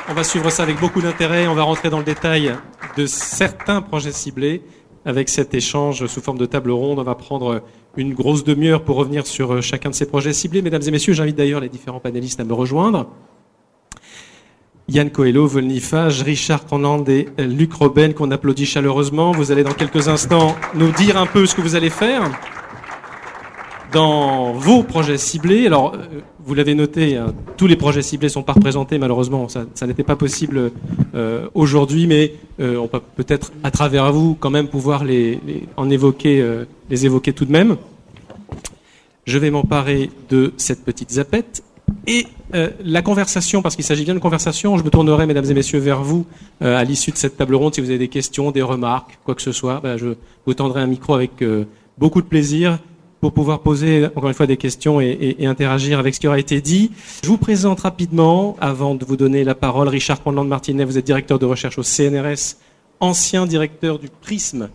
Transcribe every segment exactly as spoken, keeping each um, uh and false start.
On va suivre ça avec beaucoup d'intérêt. On va rentrer dans le détail de certains projets ciblés avec cet échange sous forme de table ronde. On va prendre une grosse demi-heure pour revenir sur chacun de ces projets ciblés. Mesdames et messieurs, j'invite d'ailleurs les différents panélistes à me rejoindre. Yann Coelho, Volnifage, Richard Cronland et Luc Robben, qu'on applaudit chaleureusement. Vous allez dans quelques instants nous dire un peu ce que vous allez faire dans vos projets ciblés. Alors, vous l'avez noté, hein, tous les projets ciblés ne sont pas représentés, malheureusement, ça, ça n'était pas possible euh, aujourd'hui, mais euh, on peut peut-être, à travers vous, quand même pouvoir les, les, en évoquer, euh, les évoquer tout de même. Je vais m'emparer de cette petite zapette. Et euh, la conversation, parce qu'il s'agit bien de conversation, je me tournerai, mesdames et messieurs, vers vous euh, à l'issue de cette table ronde. Si vous avez des questions, des remarques, quoi que ce soit, ben, je vous tendrai un micro avec euh, beaucoup de plaisir pour pouvoir poser, encore une fois, des questions et, et, et interagir avec ce qui aura été dit. Je vous présente rapidement, avant de vous donner la parole, Richard Cronland-Martinet, vous êtes directeur de recherche au C N R S, ancien directeur du PRISM,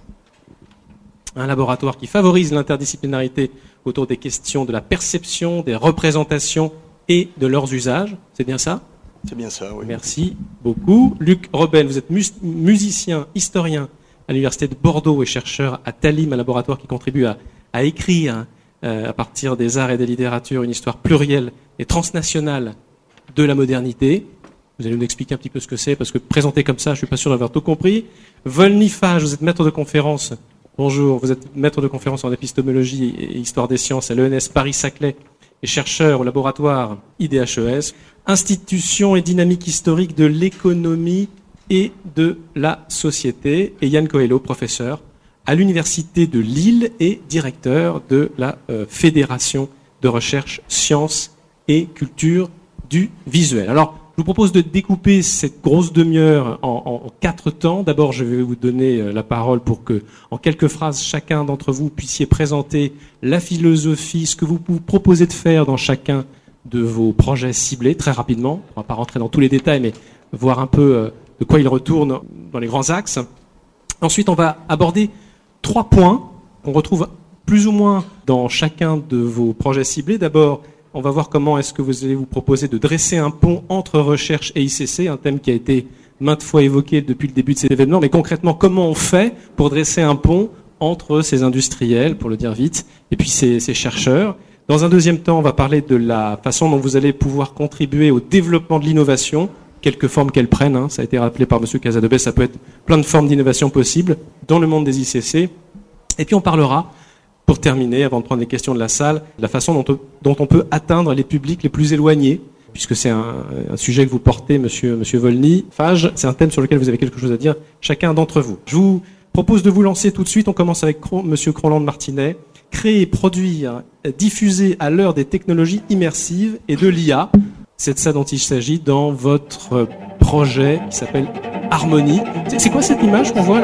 un laboratoire qui favorise l'interdisciplinarité autour des questions de la perception, des représentations et de leurs usages. C'est bien ça ? C'est bien ça, oui. Merci beaucoup. Luc Robben, vous êtes mus- musicien, historien à l'Université de Bordeaux et chercheur à Talim, un laboratoire qui contribue à, à écrire euh, à partir des arts et des littératures une histoire plurielle et transnationale de la modernité. Vous allez nous expliquer un petit peu ce que c'est, parce que présenté comme ça, je ne suis pas sûr d'avoir tout compris. Volnifage, vous êtes maître de conférence. Bonjour, vous êtes maître de conférence en épistémologie et histoire des sciences à l'E N S Paris-Saclay et chercheur au laboratoire I D H E S, Institution et dynamique historique de l'économie et de la société, et Yann Coelho, professeur à l'Université de Lille et directeur de la euh, Fédération de recherche sciences et culture du visuel. Alors, je vous propose de découper cette grosse demi-heure en, en, en quatre temps. D'abord, je vais vous donner la parole pour que, en quelques phrases, chacun d'entre vous puissiez présenter la philosophie, ce que vous vous proposez de faire dans chacun de vos projets ciblés, très rapidement. On ne va pas rentrer dans tous les détails, mais voir un peu de quoi il retourne dans les grands axes. Ensuite, on va aborder trois points qu'on retrouve plus ou moins dans chacun de vos projets ciblés. D'abord, on va voir comment est-ce que vous allez vous proposer de dresser un pont entre recherche et I C C, un thème qui a été maintes fois évoqué depuis le début de cet événement. Mais concrètement, comment on fait pour dresser un pont entre ces industriels, pour le dire vite, et puis ces, ces chercheurs. Dans un deuxième temps, on va parler de la façon dont vous allez pouvoir contribuer au développement de l'innovation, quelques formes qu'elle prenne. Hein, ça a été rappelé par M. Casadebès, ça peut être plein de formes d'innovation possibles dans le monde des I C C. Et puis on parlera, pour terminer, avant de prendre les questions de la salle, de la façon dont on, dont on peut atteindre les publics les plus éloignés, puisque c'est un, un sujet que vous portez, monsieur, monsieur Volnifage. C'est un thème sur lequel vous avez quelque chose à dire, chacun d'entre vous. Je vous propose de vous lancer tout de suite. On commence avec Cro- monsieur Cronland-Martinet. Créer, produire, diffuser à l'heure des technologies immersives et de l'I A. C'est de ça dont il s'agit dans votre projet qui s'appelle Harmonie. C'est, c'est quoi cette image qu'on voit là ?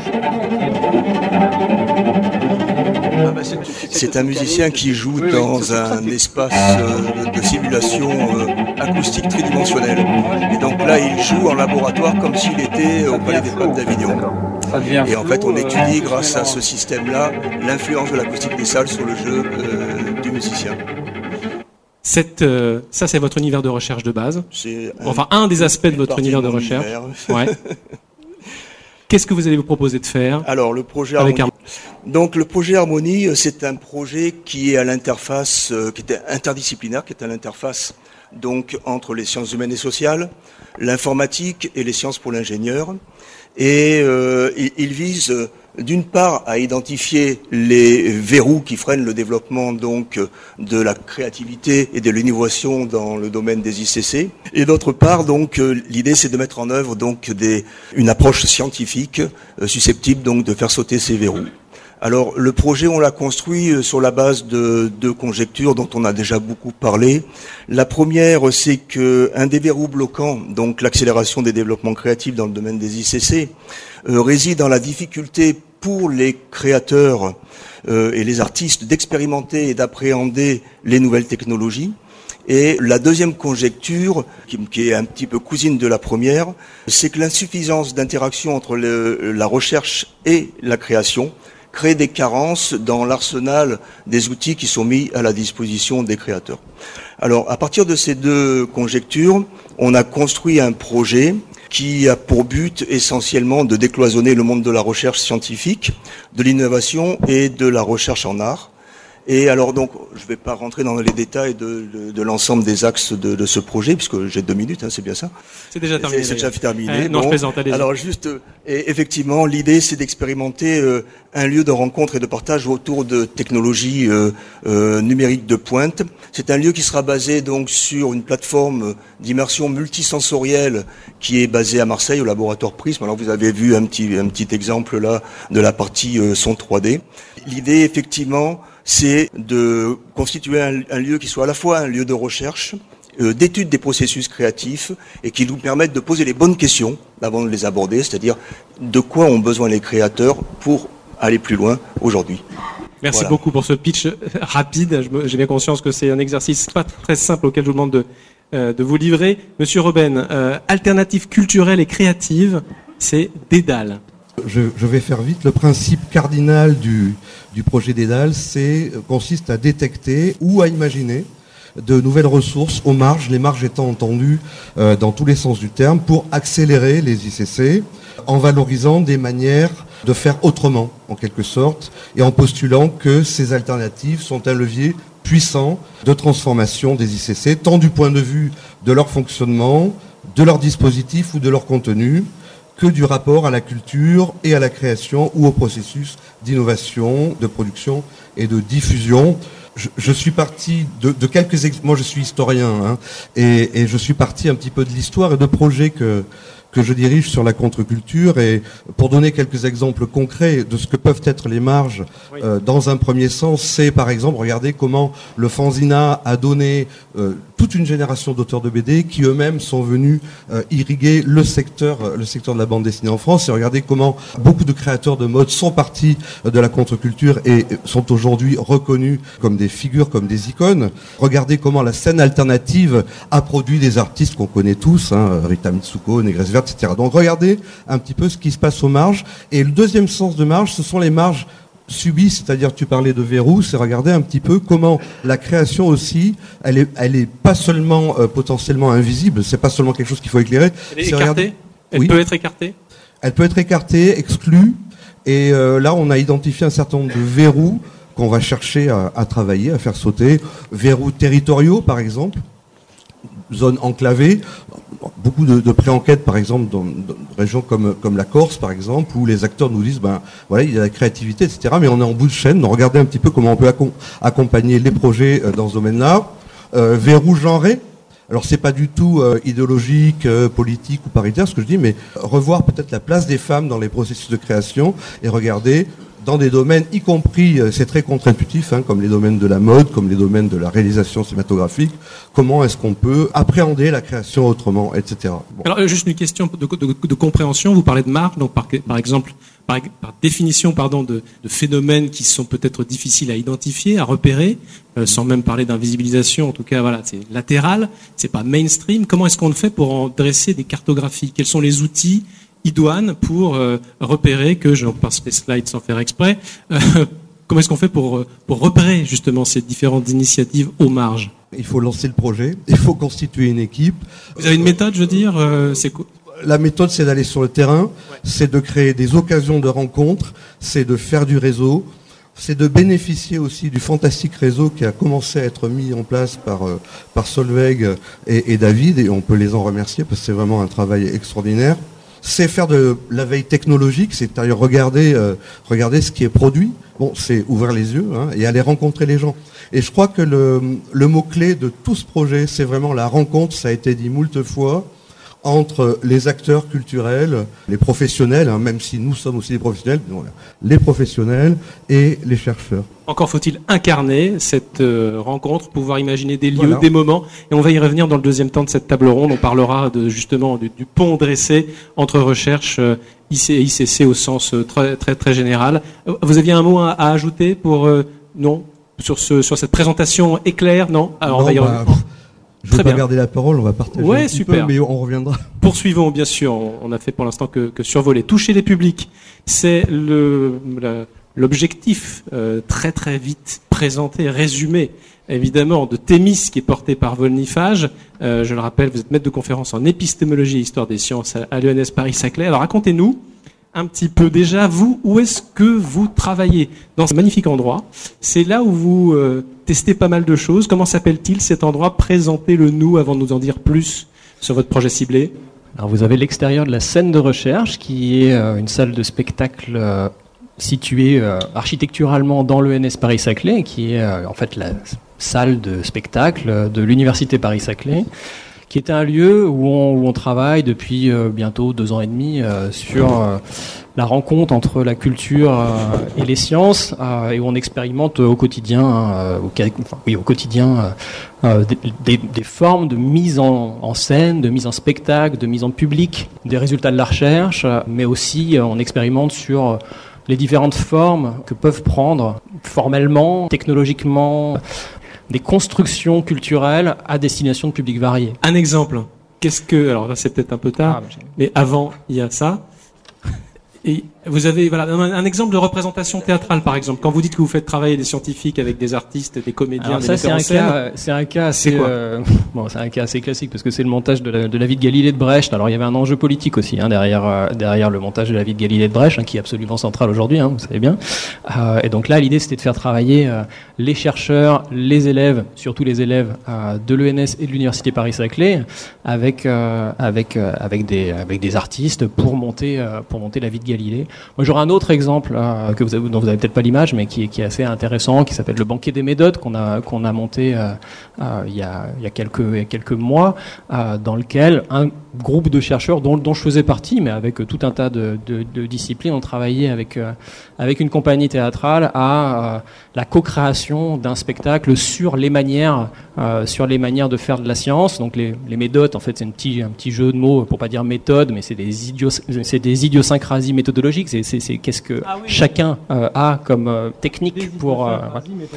Ah bah c'est, c'est un musicien qui joue dans un espace euh, de simulation euh, acoustique tridimensionnelle. Et donc là, il joue en laboratoire comme s'il était au Palais des Papes d'Avignon. Et en fait, on étudie, grâce à ce système-là, l'influence de l'acoustique des salles sur le jeu euh, du musicien. Cette, euh, ça, c'est votre univers de recherche de base. C'est un, enfin, un des aspects de votre univers de, de recherche. Ouais. Qu'est-ce que vous allez vous proposer de faire ? Alors, le projet Harmonie. Harmonie. Donc, le projet Harmonie, c'est un projet qui est à l'interface, euh, qui est interdisciplinaire, qui est à l'interface donc entre les sciences humaines et sociales, l'informatique et les sciences pour l'ingénieur. Et euh, il, il vise euh, d'une part à identifier les verrous qui freinent le développement donc de la créativité et de l'innovation dans le domaine des I C C, et d'autre part donc euh, l'idée c'est de mettre en œuvre donc des, une approche scientifique euh, susceptible donc de faire sauter ces verrous. Alors le projet on l'a construit sur la base de deux conjectures dont on a déjà beaucoup parlé. La première c'est que un des verrous bloquants, donc l'accélération des développements créatifs dans le domaine des I C C, euh, réside dans la difficulté pour les créateurs euh, et les artistes d'expérimenter et d'appréhender les nouvelles technologies. Et la deuxième conjecture, qui, qui est un petit peu cousine de la première, c'est que l'insuffisance d'interaction entre le, la recherche et la création crée des carences dans l'arsenal des outils qui sont mis à la disposition des créateurs. Alors, à partir de ces deux conjectures, on a construit un projet qui a pour but essentiellement de décloisonner le monde de la recherche scientifique, de l'innovation et de la recherche en art. Et alors donc, je ne vais pas rentrer dans les détails de, de, de l'ensemble des axes de, de ce projet, puisque j'ai deux minutes, hein, c'est bien ça. C'est déjà terminé. C'est déjà terminé. Euh, non, bon, je plaisante, allez-y. Alors juste, et effectivement, l'idée c'est d'expérimenter euh, un lieu de rencontre et de partage autour de technologies euh, euh, numériques de pointe. C'est un lieu qui sera basé donc sur une plateforme d'immersion multisensorielle qui est basée à Marseille au laboratoire Prism. Alors vous avez vu un petit un petit exemple là de la partie euh, son trois D. L'idée effectivement, c'est de constituer un, un lieu qui soit à la fois un lieu de recherche, euh, d'étude des processus créatifs et qui nous permette de poser les bonnes questions avant de les aborder, c'est-à-dire de quoi ont besoin les créateurs pour aller plus loin aujourd'hui. Merci Voilà. beaucoup pour ce pitch rapide. Je me, j'ai bien conscience que c'est un exercice pas très simple auquel je vous demande de, euh, de vous livrer. Monsieur Robben, euh, alternative culturelle et créative, c'est Dédale. Je, je vais faire vite. Le principe cardinal du, du projet Dédale, c'est, consiste à détecter ou à imaginer de nouvelles ressources aux marges, les marges étant entendues euh, dans tous les sens du terme, pour accélérer les I C C en valorisant des manières de faire autrement, en quelque sorte, et en postulant que ces alternatives sont un levier puissant de transformation des I C C, tant du point de vue de leur fonctionnement, de leur dispositif ou de leur contenu, que du rapport à la culture et à la création ou au processus d'innovation, de production et de diffusion. Je, je suis parti de, de quelques... Ex- Moi, je suis historien, hein, et, et je suis parti un petit peu de l'histoire et de projets que... que je dirige sur la contre-culture, et pour donner quelques exemples concrets de ce que peuvent être les marges, oui. euh, dans un premier sens, c'est par exemple regarder comment le Fanzina a donné euh, toute une génération d'auteurs de B D qui eux-mêmes sont venus euh, irriguer le secteur, euh, le secteur de la bande dessinée en France, et regarder comment beaucoup de créateurs de mode sont partis euh, de la contre-culture et sont aujourd'hui reconnus comme des figures, comme des icônes. Regardez comment la scène alternative a produit des artistes qu'on connaît tous, hein, Rita Mitsuko, Négresse Verte, et cetera. Donc regardez un petit peu ce qui se passe aux marges. Et le deuxième sens de marge, ce sont les marges subies, c'est-à-dire tu parlais de verrou, c'est regarder un petit peu comment la création aussi, elle est, elle est pas seulement euh, potentiellement invisible, c'est pas seulement quelque chose qu'il faut éclairer. Elle est c'est écartée regarder... Elle oui. peut être écartée Elle peut être écartée, exclue. Et euh, là, on a identifié un certain nombre de verrous qu'on va chercher à, à travailler, à faire sauter. Verrous territoriaux, par exemple. Zone enclavée, beaucoup de, de pré-enquêtes par exemple dans, dans régions comme, comme la Corse par exemple, où les acteurs nous disent ben voilà, il y a la créativité, et cetera. Mais on est en bout de chaîne, donc regardez un petit peu comment on peut accom- accompagner les projets euh, dans ce domaine-là. Euh, verrou genré. Alors c'est pas du tout euh, idéologique, euh, politique ou paritaire ce que je dis, mais revoir peut-être la place des femmes dans les processus de création et regarder dans des domaines, y compris, c'est très contre-intuitif, hein, comme les domaines de la mode, comme les domaines de la réalisation cinématographique, comment est-ce qu'on peut appréhender la création autrement, et cetera. Bon. Alors, juste une question de, de, de compréhension. Vous parlez de marque, donc par, par exemple, par, par définition, pardon, de, de phénomènes qui sont peut-être difficiles à identifier, à repérer, euh, sans même parler d'invisibilisation. En tout cas, voilà, c'est latéral, c'est pas mainstream. Comment est-ce qu'on le fait pour en dresser des cartographies? Quels sont les outils idoines pour euh, repérer que, je passe les slides sans faire exprès, euh, comment est-ce qu'on fait pour, pour repérer justement ces différentes initiatives aux marges? Il faut lancer le projet, il faut constituer une équipe. Vous avez une méthode, je veux dire, euh, c'est quoi? La méthode, c'est d'aller sur le terrain, ouais. C'est de créer des occasions de rencontres, c'est de faire du réseau, c'est de bénéficier aussi du fantastique réseau qui a commencé à être mis en place par, euh, par Solveig et, et David, et on peut les en remercier parce que c'est vraiment un travail extraordinaire. C'est faire de la veille technologique, c'est-à-dire regarder, euh, regarder ce qui est produit. Bon, c'est ouvrir les yeux, hein, et aller rencontrer les gens. Et je crois que le, le mot-clé de tout ce projet, c'est vraiment la rencontre, ça a été dit moult fois, entre les acteurs culturels, les professionnels, hein, même si nous sommes aussi des professionnels, les professionnels et les chercheurs. Encore faut-il incarner cette euh, rencontre, pouvoir imaginer des lieux, voilà. Des moments, et on va y revenir dans le deuxième temps de cette table ronde. On parlera de, justement du, du pont dressé entre recherche euh, I C et I C C au sens euh, très, très très général. Vous aviez un mot à, à ajouter pour euh, non sur ce sur cette présentation éclair, non? Alors non, on va y bah, revenir. Je ne vais pas garder la parole, on va partager ouais, un petit super. peu, mais on reviendra. Poursuivons, bien sûr. On a fait pour l'instant que, que survoler. Toucher les publics, c'est le, le, l'objectif euh, très très vite présenté, résumé, évidemment, de Thémis qui est porté par Volnifage. Euh, je le rappelle, vous êtes maître de conférence en épistémologie et histoire des sciences à, à l'E N S Paris-Saclay. Alors racontez-nous un petit peu déjà, vous, où est-ce que vous travaillez dans ce magnifique endroit? C'est là où vous euh, testez pas mal de choses. Comment s'appelle-t-il cet endroit? Présentez-le nous avant de nous en dire plus sur votre projet ciblé. Alors vous avez l'extérieur de la scène de recherche qui est euh, une salle de spectacle euh, située euh, architecturalement dans l'E N S Paris-Saclay, qui est euh, en fait la salle de spectacle de l'Université Paris-Saclay, qui est un lieu où on, où on travaille depuis euh, bientôt deux ans et demi euh, sur euh, la rencontre entre la culture euh, et les sciences, euh, et où on expérimente au quotidien, euh, au, enfin, oui, au quotidien euh, des, des, des formes de mise en, en scène, de mise en spectacle, de mise en public des résultats de la recherche, euh, mais aussi euh, on expérimente sur euh, les différentes formes que peuvent prendre formellement, technologiquement, des constructions culturelles à destination de publics variés. Un exemple. Qu'est-ce que... Alors là, c'est peut-être un peu tard, ah, mais avant, il y a ça. Et vous avez voilà, un, un exemple de représentation théâtrale, par exemple. Quand vous dites que vous faites travailler des scientifiques avec des artistes, des comédiens, alors des ça, metteurs en c'est scène. Un cas, c'est un cas assez, c'est quoi euh, bon, c'est un cas assez classique parce que c'est le montage de la, de la vie de Galilée de Brecht. Alors il y avait un enjeu politique aussi hein, derrière, euh, derrière le montage de la vie de Galilée de Brecht, hein, qui est absolument central aujourd'hui, hein, vous savez bien. Euh, et donc là, l'idée c'était de faire travailler euh, les chercheurs, les élèves, surtout les élèves euh, de l'E N S et de l'Université Paris-Saclay, avec euh, avec euh, avec des avec des artistes pour monter euh, pour monter la vie de Galilée. Moi, j'aurais un autre exemple euh, que vous avez, dont vous avez peut-être pas l'image, mais qui est, qui est assez intéressant, qui s'appelle le banquet des méthodes qu'on a qu'on a monté euh, euh, il y a il y a quelques il y a quelques mois, euh, dans lequel un groupe de chercheurs dont dont je faisais partie, mais avec tout un tas de de, de disciplines, ont travaillé avec euh, avec une compagnie théâtrale à euh, la co-création d'un spectacle sur les manières euh, sur les manières de faire de la science. Donc les les méthodes, en fait, c'est un petit un petit jeu de mots pour pas dire méthode, mais c'est des idios c'est des idiosyncrasies méthodologiques. C'est c'est, c'est qu'est-ce que ah oui, chacun euh, a comme euh, technique pour. Euh,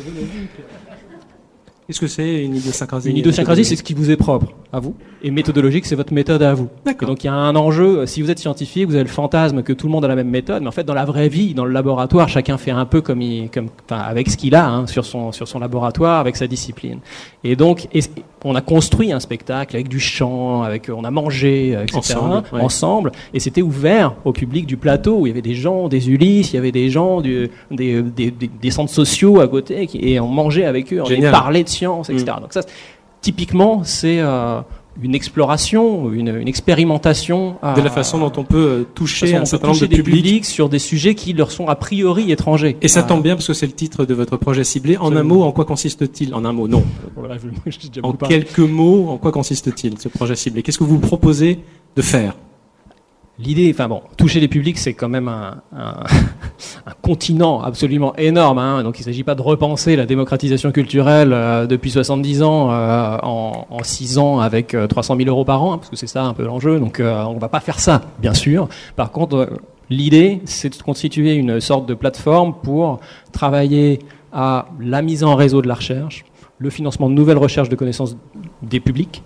Qu'est-ce que c'est une idiosyncrasie? Une idiosyncrasie, c'est ce qui vous est propre à vous, et méthodologique, c'est votre méthode à vous. D'accord. Et donc il y a un enjeu. Si vous êtes scientifique, vous avez le fantasme que tout le monde a la même méthode, mais en fait, dans la vraie vie, dans le laboratoire, chacun fait un peu comme il, comme, enfin, avec ce qu'il a hein, sur son sur son laboratoire, avec sa discipline. Et donc, et, on a construit un spectacle avec du chant, avec on a mangé, et cetera. Ensemble, ouais. ensemble, et c'était ouvert au public du plateau où il y avait des gens, des Ulysses, il y avait des gens du, des, des, des, des centres sociaux à côté, qui, et on mangeait avec eux, on Génial. parlait de science, et cetera. Mmh. Donc ça, typiquement, c'est euh, une exploration, une, une expérimentation euh, de la façon dont on peut toucher un certain nombre de publics. publics sur des sujets qui leur sont a priori étrangers. Et ça tombe bien parce que c'est le titre de votre projet ciblé. En un mot, en quoi consiste-t-il? En un mot, non. En quelques mots, en quoi consiste-t-il ce projet ciblé? Qu'est-ce que vous proposez de faire? L'idée, enfin bon, toucher les publics, c'est quand même un, un, un continent absolument énorme. Hein. Donc il ne s'agit pas de repenser la démocratisation culturelle euh, depuis soixante-dix ans euh, en, en six ans avec euh, trois cent mille euros par an, hein, parce que c'est ça un peu l'enjeu. Donc euh, on ne va pas faire ça, bien sûr. Par contre, euh, l'idée, c'est de constituer une sorte de plateforme pour travailler à la mise en réseau de la recherche, le financement de nouvelles recherches de connaissances des publics,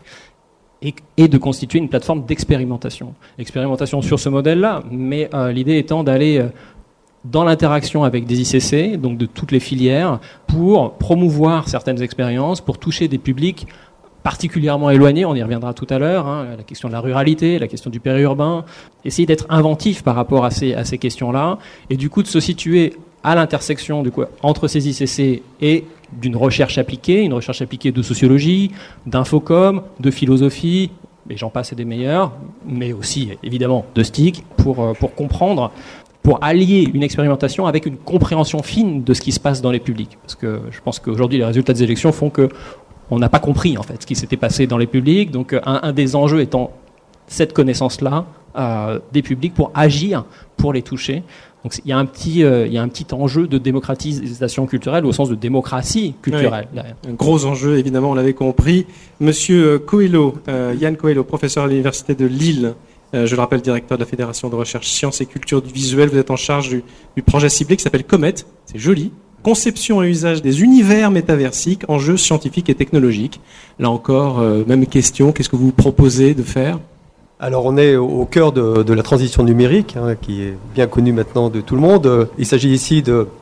et de constituer une plateforme d'expérimentation. Expérimentation sur ce modèle-là, mais euh, l'idée étant d'aller euh, dans l'interaction avec des I C C, donc de toutes les filières, pour promouvoir certaines expériences, pour toucher des publics particulièrement éloignés, on y reviendra tout à l'heure, hein, la question de la ruralité, la question du périurbain, essayer d'être inventif par rapport à ces, à ces questions-là, et du coup de se situer à l'intersection du coup, entre ces I C C et d'une recherche appliquée, une recherche appliquée de sociologie, d'infocom, de philosophie, et j'en passe et des meilleurs, mais aussi évidemment de S T I C, pour, pour comprendre, pour allier une expérimentation avec une compréhension fine de ce qui se passe dans les publics. Parce que je pense qu'aujourd'hui les résultats des élections font que on n'a pas compris en fait ce qui s'était passé dans les publics, donc un, un des enjeux étant cette connaissance-là euh, des publics pour agir, pour les toucher. Donc il y a un petit, euh, il y a un petit enjeu de démocratisation culturelle au sens de démocratie culturelle. Oui, un gros enjeu, évidemment, on l'avait compris. Monsieur Coelho, euh, Yann Coelho, professeur à l'université de Lille, euh, je le rappelle, directeur de la Fédération de recherche sciences et culture du visuel. Vous êtes en charge du, du projet ciblé qui s'appelle Comet. C'est joli. Conception et usage des univers métaversiques, enjeux scientifiques et technologiques. Là encore, euh, même question. Qu'est-ce que vous proposez de faire ? Alors on est au cœur de, de la transition numérique, hein, qui est bien connue maintenant de tout le monde. Il s'agit ici de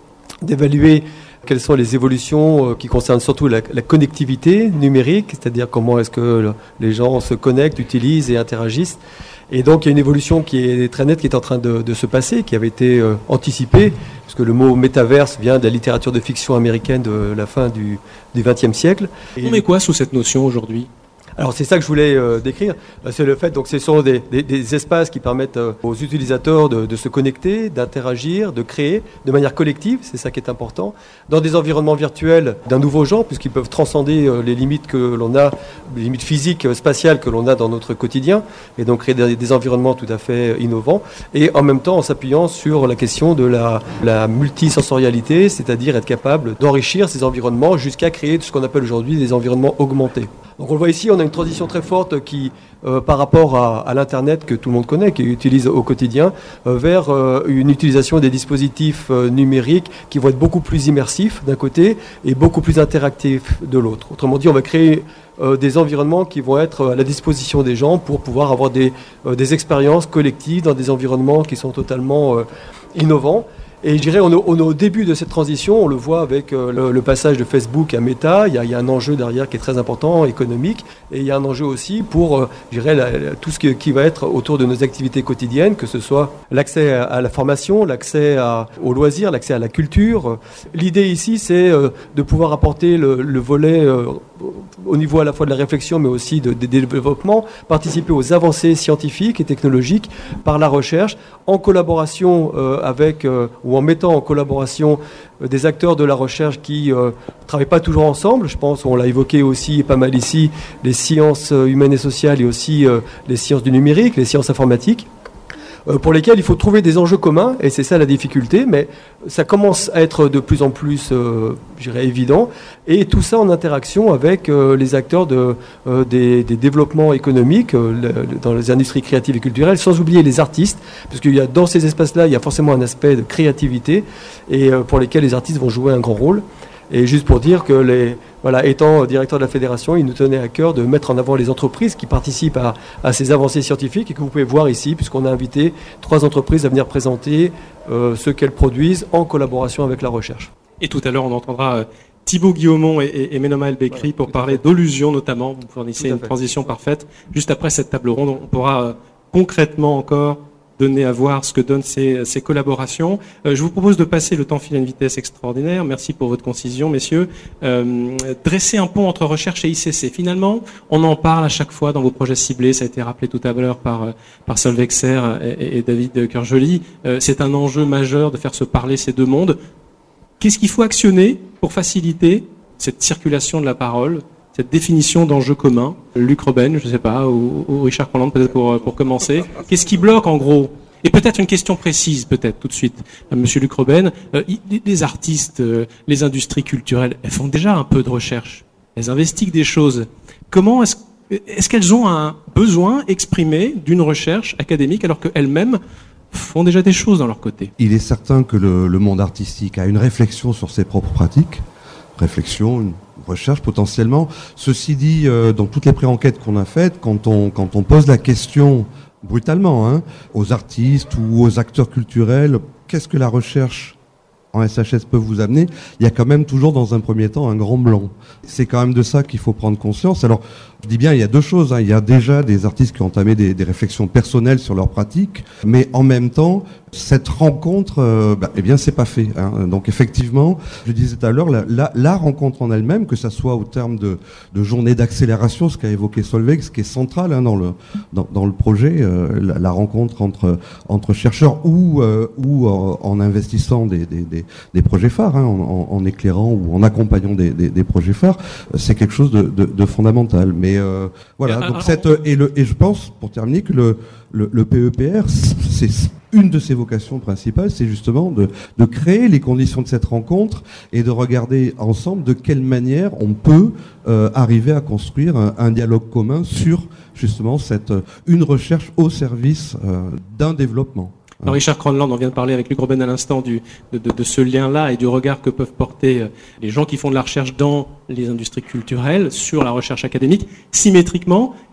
d'évaluer quelles sont les évolutions qui concernent surtout la, la connectivité numérique, c'est-à-dire comment est-ce que les gens se connectent, utilisent et interagissent. Et donc il y a une évolution qui est très nette, qui est en train de, de se passer, qui avait été euh, anticipée, parce que le mot métaverse vient de la littérature de fiction américaine de la fin du vingtième siècle. Et on met quoi sous cette notion aujourd'hui ? Alors c'est ça que je voulais euh, décrire, c'est le fait, donc ce sont des, des, des espaces qui permettent euh, aux utilisateurs de, de se connecter, d'interagir, de créer de manière collective, c'est ça qui est important, dans des environnements virtuels d'un nouveau genre, puisqu'ils peuvent transcender euh, les limites que l'on a, les limites physiques, euh, spatiales que l'on a dans notre quotidien, et donc créer des, des environnements tout à fait innovants, et en même temps en s'appuyant sur la question de la, la multisensorialité, c'est-à-dire être capable d'enrichir ces environnements jusqu'à créer ce qu'on appelle aujourd'hui des environnements augmentés. Donc on le voit ici, on a une transition très forte qui, euh, par rapport à, à l'Internet que tout le monde connaît, qui utilise au quotidien, euh, vers euh, une utilisation des dispositifs euh, numériques qui vont être beaucoup plus immersifs d'un côté et beaucoup plus interactifs de l'autre. Autrement dit, on va créer euh, des environnements qui vont être à la disposition des gens pour pouvoir avoir des, euh, des expériences collectives dans des environnements qui sont totalement euh, innovants. Et je dirais, on est, on est au début de cette transition, on le voit avec euh, le, le passage de Facebook à Meta, il y, a, il y a un enjeu derrière qui est très important, économique, et il y a un enjeu aussi pour, euh, je dirais, la, la, tout ce qui, qui va être autour de nos activités quotidiennes, que ce soit l'accès à, à la formation, l'accès à, aux loisirs, l'accès à la culture. L'idée ici, c'est euh, de pouvoir apporter le, le volet euh, au niveau à la fois de la réflexion, mais aussi de, de, de développement, participer aux avancées scientifiques et technologiques par la recherche, en collaboration euh, avec, euh, ou en mettant en collaboration euh, des acteurs de la recherche qui ne euh, travaillent pas toujours ensemble. Je pense, on l'a évoqué aussi pas mal ici, les sciences humaines et sociales et aussi euh, les sciences du numérique, les sciences informatiques, euh, pour lesquelles il faut trouver des enjeux communs, et c'est ça la difficulté, mais ça commence à être de plus en plus, euh, je dirais, évident, et tout ça en interaction avec euh, les acteurs de, euh, des, des développements économiques euh, le, dans les industries créatives et culturelles, sans oublier les artistes, parce qu'il y a dans ces espaces-là, il y a forcément un aspect de créativité, et euh, pour lesquels les artistes vont jouer un grand rôle. Et juste pour dire que, les, voilà, étant directeur de la fédération, il nous tenait à cœur de mettre en avant les entreprises qui participent à, à ces avancées scientifiques et que vous pouvez voir ici, puisqu'on a invité trois entreprises à venir présenter euh, ce qu'elles produisent en collaboration avec la recherche. Et tout à l'heure, on entendra euh, Thibaut Guillaumont et, et, et Menoma El Bekri voilà, pour parler d'Ollusion notamment. Vous fournissez une transition parfaite. Juste après cette table ronde, on pourra euh, concrètement encore donner à voir ce que donnent ces, ces collaborations. Euh, je vous propose de passer, le temps file à une vitesse extraordinaire. Merci pour votre concision, messieurs. Euh, dresser un pont entre recherche et I C C. Finalement, on en parle à chaque fois dans vos projets ciblés. Ça a été rappelé tout à l'heure par, par Solveig Serre et, et David Kerjoli. Euh, c'est un enjeu majeur de faire se parler ces deux mondes. Qu'est-ce qu'il faut actionner pour faciliter cette circulation de la parole, cette définition d'enjeux communs? Luc Robben, je ne sais pas, ou, ou Richard Conland peut-être pour, pour commencer. Qu'est-ce qui bloque en gros? Et peut-être une question précise, peut-être tout de suite, à Monsieur Luc Robben. Euh, les artistes, euh, les industries culturelles, elles font déjà un peu de recherche. Elles investiguent des choses. Comment est-ce, est-ce qu'elles ont un besoin exprimé d'une recherche académique alors qu'elles-mêmes font déjà des choses dans leur côté? Il est certain que le, le monde artistique a une réflexion sur ses propres pratiques, réflexion, une recherche potentiellement. Ceci dit, euh, dans toutes les pré-enquêtes qu'on a faites, quand on, quand on pose la question brutalement hein, aux artistes ou aux acteurs culturels, qu'est-ce que la recherche en S H S peut vous amener, il y a quand même toujours dans un premier temps un grand blanc. C'est quand même de ça qu'il faut prendre conscience. Alors, je dis bien, il y a deux choses. Hein. Il y a déjà des artistes qui ont entamé des, des réflexions personnelles sur leurs pratiques, mais en même temps, cette rencontre, euh, bah, eh bien, c'est pas fait. Hein. Donc, effectivement, je disais tout à l'heure, la, la, la rencontre en elle-même, que ça soit au terme de, de journée d'accélération, ce qu'a évoqué Solveig, ce qui est central hein, dans le dans, dans le projet, euh, la, la rencontre entre entre chercheurs ou euh, ou en, en investissant des, des, des, des projets phares, hein, en, en éclairant ou en accompagnant des, des, des projets phares, c'est quelque chose de, de, de fondamental. Mais euh, voilà. Donc cette et le et je pense pour terminer que le le, le P E P R, c'est une de ses vocations principales, c'est justement de, de créer les conditions de cette rencontre et de regarder ensemble de quelle manière on peut euh, arriver à construire un, un dialogue commun sur justement cette une recherche au service euh, d'un développement. Alors Richard Conland, on vient de parler avec Luc Robben à l'instant du, de, de, de ce lien-là et du regard que peuvent porter les gens qui font de la recherche dans les industries culturelles sur la recherche académique. Symétriquement,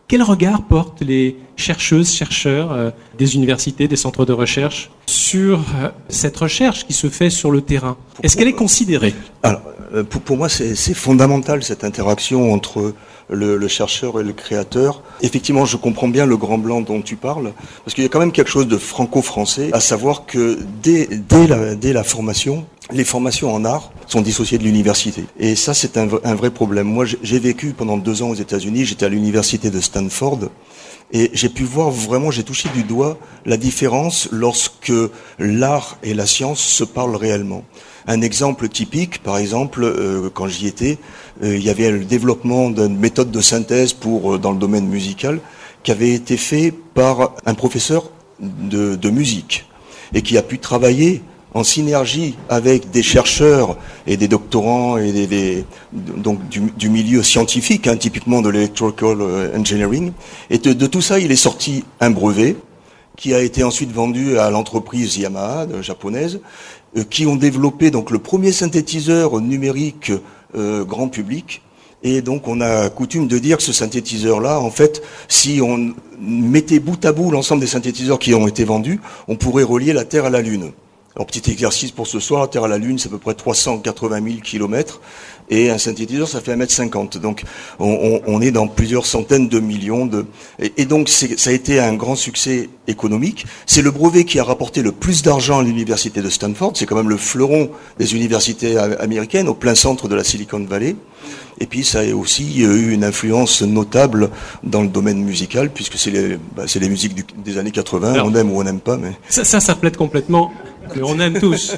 Quel regard portent les chercheuses, chercheurs euh, des universités, des centres de recherche sur euh, cette recherche qui se fait sur le terrain? Est-ce qu'elle est considérée? Alors, pour, pour moi, c'est, c'est fondamental cette interaction entre le, le chercheur et le créateur. Effectivement, je comprends bien le Grand Blanc dont tu parles, parce qu'il y a quand même quelque chose de franco-français, à savoir que dès, dès, la, dès la formation, les formations en art sont dissociées de l'université. Et ça, c'est un, un vrai problème. Moi, j'ai vécu pendant deux ans aux États-Unis, j'étais à l'université de Stanford, et j'ai pu voir vraiment, j'ai touché du doigt la différence lorsque l'art et la science se parlent réellement. Un exemple typique, par exemple, euh, quand j'y étais, euh, il y avait le développement d'une méthode de synthèse pour euh, dans le domaine musical qui avait été fait par un professeur de, de musique et qui a pu travailler en synergie avec des chercheurs et des doctorants et des, des donc du, du milieu scientifique, hein, typiquement de l'electrical engineering. Et de, de tout ça, il est sorti un brevet qui a été ensuite vendu à l'entreprise Yamaha, de, japonaise, euh, qui ont développé donc le premier synthétiseur numérique euh, grand public. Et donc on a coutume de dire que ce synthétiseur-là, en fait, si on mettait bout à bout l'ensemble des synthétiseurs qui ont été vendus, on pourrait relier la Terre à la Lune. Alors, petit exercice pour ce soir, la Terre à la Lune, c'est à peu près trois cent quatre-vingt mille kilomètres, et un synthétiseur, ça fait un mètre cinquante. Donc, on, on, on est dans plusieurs centaines de millions de... Et, et donc, c'est, ça a été un grand succès économique. C'est le brevet qui a rapporté le plus d'argent à l'université de Stanford. C'est quand même le fleuron des universités américaines, au plein centre de la Silicon Valley. Et puis, ça a aussi eu une influence notable dans le domaine musical, puisque c'est les, bah, c'est les musiques du, des années quatre-vingts. Alors, on aime ou on n'aime pas, mais... Ça, ça, ça plaide complètement... Mais on aime tous.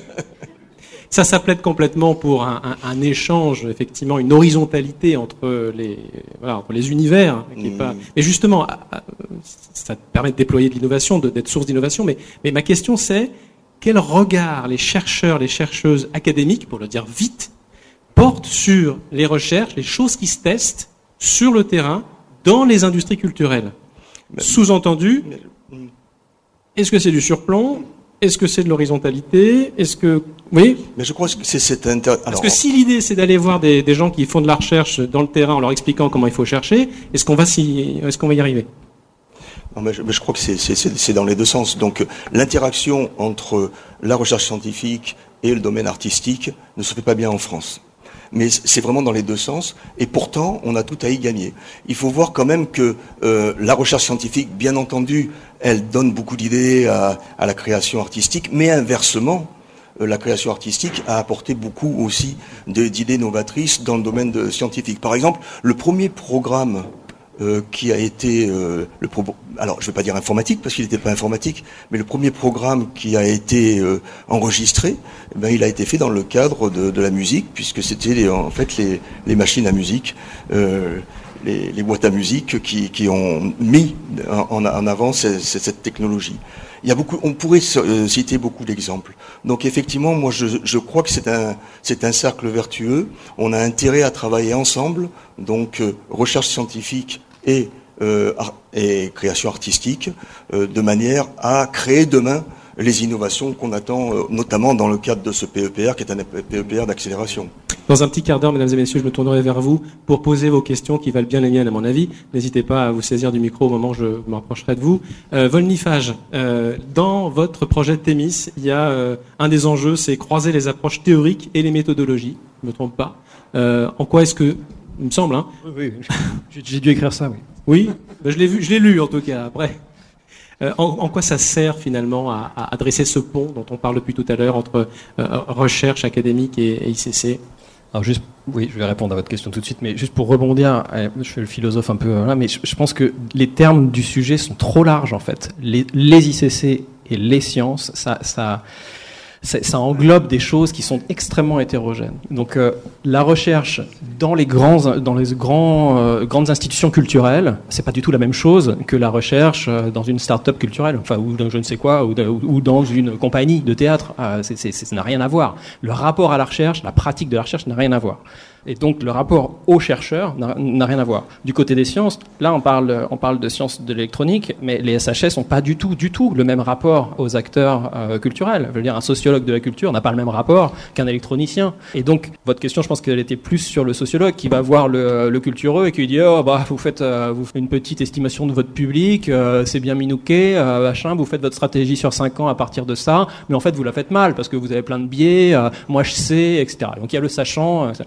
Ça, ça plaide complètement pour un, un, un échange, effectivement, une horizontalité entre les, voilà, entre les univers. Qui est pas... Mais justement, ça permet de déployer de l'innovation, de, d'être source d'innovation. Mais, mais ma question, c'est quel regard les chercheurs, les chercheuses académiques, pour le dire vite, portent sur les recherches, les choses qui se testent sur le terrain dans les industries culturelles. Sous-entendu, est-ce que c'est du surplomb ? Est-ce que c'est de l'horizontalité? Est-ce que... Oui. Mais je crois que c'est cette inter... Alors... Parce que si l'idée, c'est d'aller voir des, des gens qui font de la recherche dans le terrain en leur expliquant comment il faut chercher, est-ce qu'on va, s'y... est-ce qu'on va y arriver? Non, mais je, mais je crois que c'est, c'est, c'est dans les deux sens. Donc, l'interaction entre la recherche scientifique et le domaine artistique ne se fait pas bien en France. Mais c'est vraiment dans les deux sens, et pourtant, on a tout à y gagner. Il faut voir quand même que euh, la recherche scientifique, bien entendu, elle donne beaucoup d'idées à, à la création artistique, mais inversement, euh, la création artistique a apporté beaucoup aussi de, d'idées novatrices dans le domaine de, scientifique. Par exemple, le premier programme euh, qui a été, euh, le pro- alors je ne vais pas dire informatique parce qu'il n'était pas informatique, mais le premier programme qui a été euh, enregistré, eh ben, il a été fait dans le cadre de, de la musique, puisque c'était les, en fait les, les machines à musique, euh, les, les boîtes à musique qui, qui ont mis en, en avant cette, cette technologie. Il y a beaucoup, on pourrait citer beaucoup d'exemples. Donc effectivement, moi je, je crois que c'est un, c'est un cercle vertueux. On a intérêt à travailler ensemble, donc euh, recherche scientifique et, euh, et création artistique, euh, de manière à créer demain les innovations qu'on attend, euh, notamment dans le cadre de ce P E P R, qui est un P E P R d'accélération. Dans un petit quart d'heure, mesdames et messieurs, je me tournerai vers vous pour poser vos questions qui valent bien les miennes, à mon avis. N'hésitez pas à vous saisir du micro au moment où je me rapprocherai de vous. Euh, Volnifage, euh, dans votre projet de Thémis, il y a euh, un des enjeux, c'est croiser les approches théoriques et les méthodologies. Je ne me trompe pas. Euh, en quoi est-ce que, il me semble, hein? Oui, oui. J'ai, j'ai dû écrire ça, oui. Oui, ben, je l'ai vu, je l'ai lu en tout cas. Après. Euh, en, en quoi ça sert finalement à, à adresser ce pont dont on parle depuis tout à l'heure entre euh, recherche académique et, et I C C? Alors juste, oui, je vais répondre à votre question tout de suite, mais juste pour rebondir, je fais le philosophe un peu là, mais je, je pense que les termes du sujet sont trop larges en fait. Les, les I C C et les sciences, ça, ça, ça, ça englobe des choses qui sont extrêmement hétérogènes. Donc euh, la recherche dans les grands, dans les grands, euh, grandes institutions culturelles, c'est pas du tout la même chose que la recherche euh, dans une start-up culturelle, enfin ou dans je ne sais quoi, ou, de, ou dans une compagnie de théâtre. Euh, c'est, c'est, ça n'a rien à voir. Le rapport à la recherche, la pratique de la recherche n'a rien à voir. Et donc le rapport aux chercheurs n'a, n'a rien à voir. Du côté des sciences, là on parle, on parle de sciences de l'électronique, mais les S H S n'ont pas du tout, du tout le même rapport aux acteurs euh, culturels. Je veux dire, un sociologue de la culture n'a pas le même rapport qu'un électronicien. Et donc votre question, je pense qu'elle était plus sur le sociologue qui va voir le, le cultureux et qui lui dit oh bah vous faites, euh, vous faites une petite estimation de votre public, euh, c'est bien minouqué, euh, machin, vous faites votre stratégie sur cinq ans à partir de ça, mais en fait vous la faites mal parce que vous avez plein de biais, euh, moi je sais, et cetera. Donc il y a le sachant. Euh,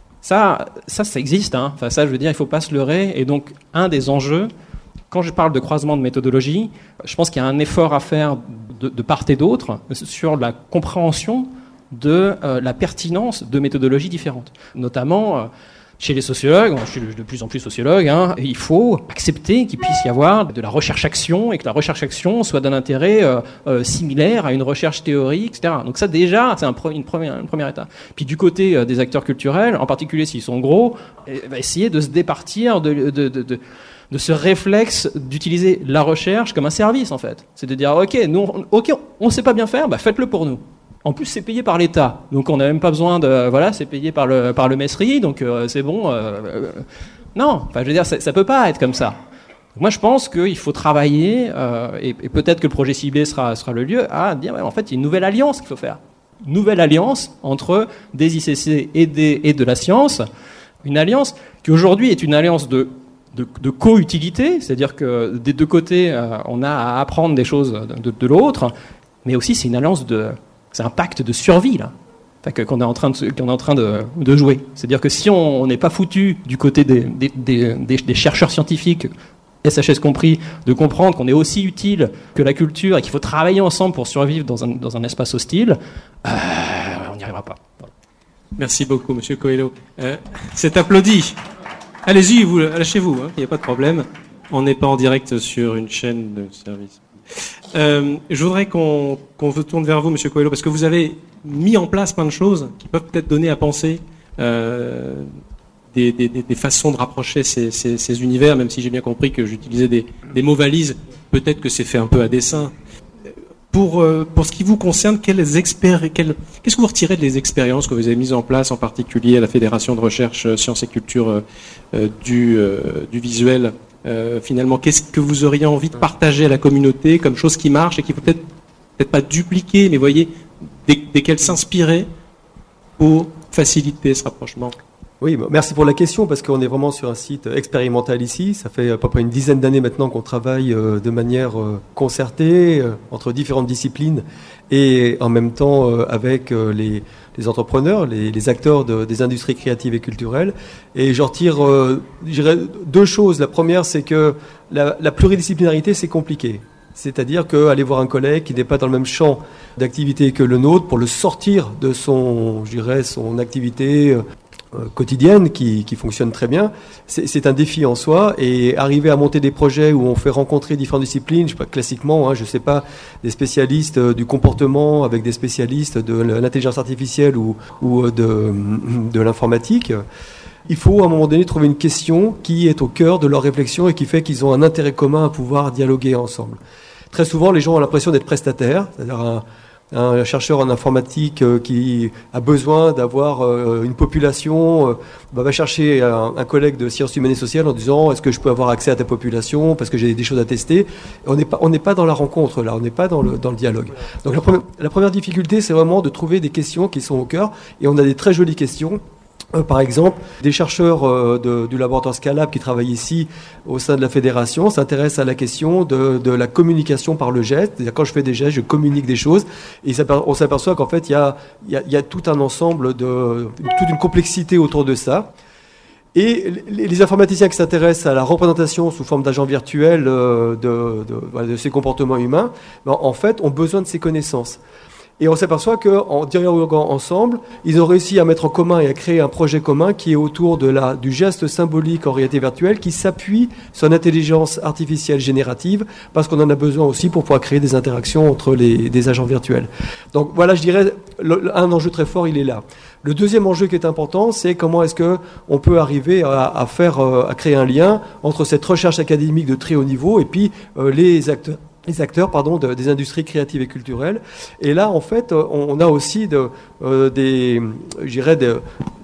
Ça, ça, ça existe. Hein. Enfin, ça, je veux dire, il ne faut pas se leurrer. Et donc, un des enjeux, quand je parle de croisement de méthodologie, je pense qu'il y a un effort à faire de, de part et d'autre sur la compréhension de euh, la pertinence de méthodologies différentes. Notamment, euh, chez les sociologues, je suis de plus en plus sociologue, hein, il faut accepter qu'il puisse y avoir de la recherche-action et que la recherche-action soit d'un intérêt euh, euh, similaire à une recherche théorique, et cetera. Donc ça déjà, c'est un pre- une, première, une première étape. Puis du côté euh, des acteurs culturels, en particulier s'ils sont gros, eh, bah, essayer de se départir de, de, de, de, de ce réflexe d'utiliser la recherche comme un service en fait. C'est de dire ok, nous, on, ok, on ne sait pas bien faire, bah, faites-le pour nous. En plus, c'est payé par l'État, donc on n'a même pas besoin de voilà, c'est payé par le par le M E S R I, donc euh, c'est bon. Euh, euh, non, enfin, je veux dire, ça, ça peut pas être comme ça. Donc, moi, je pense qu'il faut travailler euh, et, et peut-être que le projet ciblé sera sera le lieu à dire ouais, en fait, il y a une nouvelle alliance qu'il faut faire, une nouvelle alliance entre des I C C et des et de la science, une alliance qui aujourd'hui est une alliance de de, de co-utilité, c'est-à-dire que des deux côtés, euh, on a à apprendre des choses de, de l'autre, mais aussi c'est une alliance de c'est un pacte de survie là, enfin, qu'on est en train de, qu'on est en train de, de jouer. C'est-à-dire que si on n'est pas foutu du côté des, des, des, des, des chercheurs scientifiques, S H S compris, de comprendre qu'on est aussi utile que la culture et qu'il faut travailler ensemble pour survivre dans un, dans un espace hostile, euh, on n'y arrivera pas. Voilà. Merci beaucoup, Monsieur Coelho. Euh, c'est applaudi. Allez-y, vous, lâchez-vous, il hein, n'y a pas de problème. On n'est pas en direct sur une chaîne de service. Euh, je voudrais qu'on, qu'on se tourne vers vous, Monsieur Coelho, parce que vous avez mis en place plein de choses qui peuvent peut-être donner à penser euh, des, des, des façons de rapprocher ces, ces, ces univers, même si j'ai bien compris que j'utilisais des, des mots valises. Peut-être que c'est fait un peu à dessein. Pour, euh, pour ce qui vous concerne, quelles expéri- quelles, qu'est-ce que vous retirez des expériences que vous avez mises en place, en particulier à la Fédération de recherche euh, sciences et culture euh, euh, du, euh, du visuel? Euh, finalement, qu'est-ce que vous auriez envie de partager à la communauté comme chose qui marche et qu'il ne faut peut-être, peut-être pas dupliquer, mais voyez, des, desquelles s'inspirer pour faciliter ce rapprochement? Oui, merci pour la question, parce qu'on est vraiment sur un site expérimental ici. Ça fait à peu près une dizaine d'années maintenant qu'on travaille de manière concertée entre différentes disciplines et en même temps avec les, les entrepreneurs, les, les acteurs de, des industries créatives et culturelles. Et je retire euh, je dirais deux choses. La première, c'est que la, la pluridisciplinarité, c'est compliqué. C'est-à-dire qu'aller voir un collègue qui n'est pas dans le même champ d'activité que le nôtre, pour le sortir de son, je dirais, son activité euh, quotidienne qui, qui fonctionne très bien, c'est, c'est un défi en soi. Et arriver à monter des projets où on fait rencontrer différentes disciplines, je sais pas, classiquement, hein, je sais pas, des spécialistes du comportement avec des spécialistes de l'intelligence artificielle ou, ou de, de l'informatique. Il faut à un moment donné trouver une question qui est au cœur de leur réflexion et qui fait qu'ils ont un intérêt commun à pouvoir dialoguer ensemble. Très souvent, les gens ont l'impression d'être prestataires, c'est-à-dire un, un chercheur en informatique euh, qui a besoin d'avoir euh, une population, euh, bah, va chercher un, un collègue de sciences humaines et sociales en disant est-ce que je peux avoir accès à ta population parce que j'ai des choses à tester. Et on n'est pas, on n'est pas dans la rencontre là, on n'est pas dans le, dans le dialogue. Donc la première, la première difficulté, c'est vraiment de trouver des questions qui sont au cœur, et on a des très jolies questions. Euh, par exemple, des chercheurs euh, de, du laboratoire Scalab qui travaillent ici au sein de la fédération s'intéressent à la question de, de la communication par le geste. C'est-à-dire quand je fais des gestes, je communique des choses. Et on s'aperçoit qu'en fait, il y a, il y a, il y a tout un ensemble, de, toute une complexité autour de ça. Et les informaticiens qui s'intéressent à la représentation sous forme d'agents virtuels euh, de, de, de, de ces comportements humains, ben, en fait, ont besoin de ces connaissances. Et on s'aperçoit qu'en dialoguant ensemble, ils ont réussi à mettre en commun et à créer un projet commun qui est autour de la, du geste symbolique en réalité virtuelle, qui s'appuie sur l'intelligence artificielle générative, parce qu'on en a besoin aussi pour pouvoir créer des interactions entre les, des agents virtuels. Donc voilà, je dirais, le, un enjeu très fort, il est là. Le deuxième enjeu qui est important, c'est comment est-ce que on peut arriver à, à faire, à créer un lien entre cette recherche académique de très haut niveau et puis euh, les acteurs. les acteurs pardon, de, des industries créatives et culturelles. Et là, en fait, on a aussi de, euh, des, je dirais, de,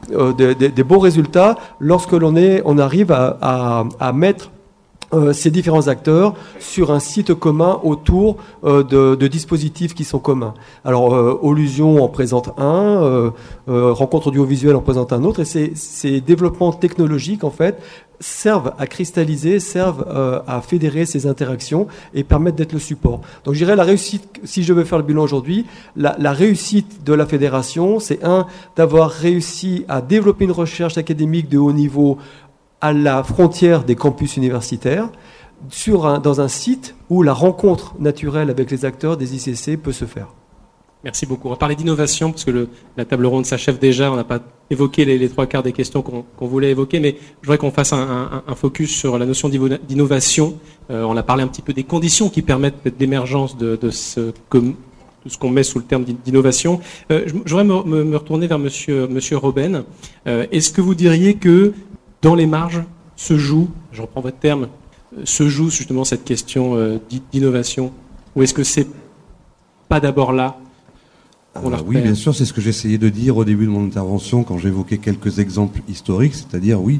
euh, des, des, des beaux résultats lorsque l'on est, on arrive à, à, à mettre Euh, ces différents acteurs sur un site commun autour euh, de, de dispositifs qui sont communs. Alors, euh, Allusion en présente un, euh, euh, Rencontre audiovisuelle en présente un autre, et ces, ces développements technologiques, en fait, servent à cristalliser, servent euh, à fédérer ces interactions et permettent d'être le support. Donc, je dirais la réussite, si je veux faire le bilan aujourd'hui, la, la réussite de la fédération, c'est un, d'avoir réussi à développer une recherche académique de haut niveau à la frontière des campus universitaires, sur un, dans un site où la rencontre naturelle avec les acteurs des I C C peut se faire. Merci beaucoup. On va parler d'innovation, parce que le, la table ronde s'achève déjà. On n'a pas évoqué les, les trois quarts des questions qu'on, qu'on voulait évoquer, mais je voudrais qu'on fasse un, un, un focus sur la notion d'innovation. Euh, on a parlé un petit peu des conditions qui permettent l'émergence de, de ce que... tout ce qu'on met sous le terme d'innovation. Euh, je voudrais me, me, me retourner vers monsieur, monsieur Robben. Euh, est-ce que vous diriez que dans les marges se joue, je reprends votre terme, se joue justement cette question euh, d'innovation, ou est-ce que c'est pas d'abord là qu'on la repère ? Oui, bien sûr, c'est ce que j'essayais de dire au début de mon intervention quand j'évoquais quelques exemples historiques, c'est-à-dire, oui,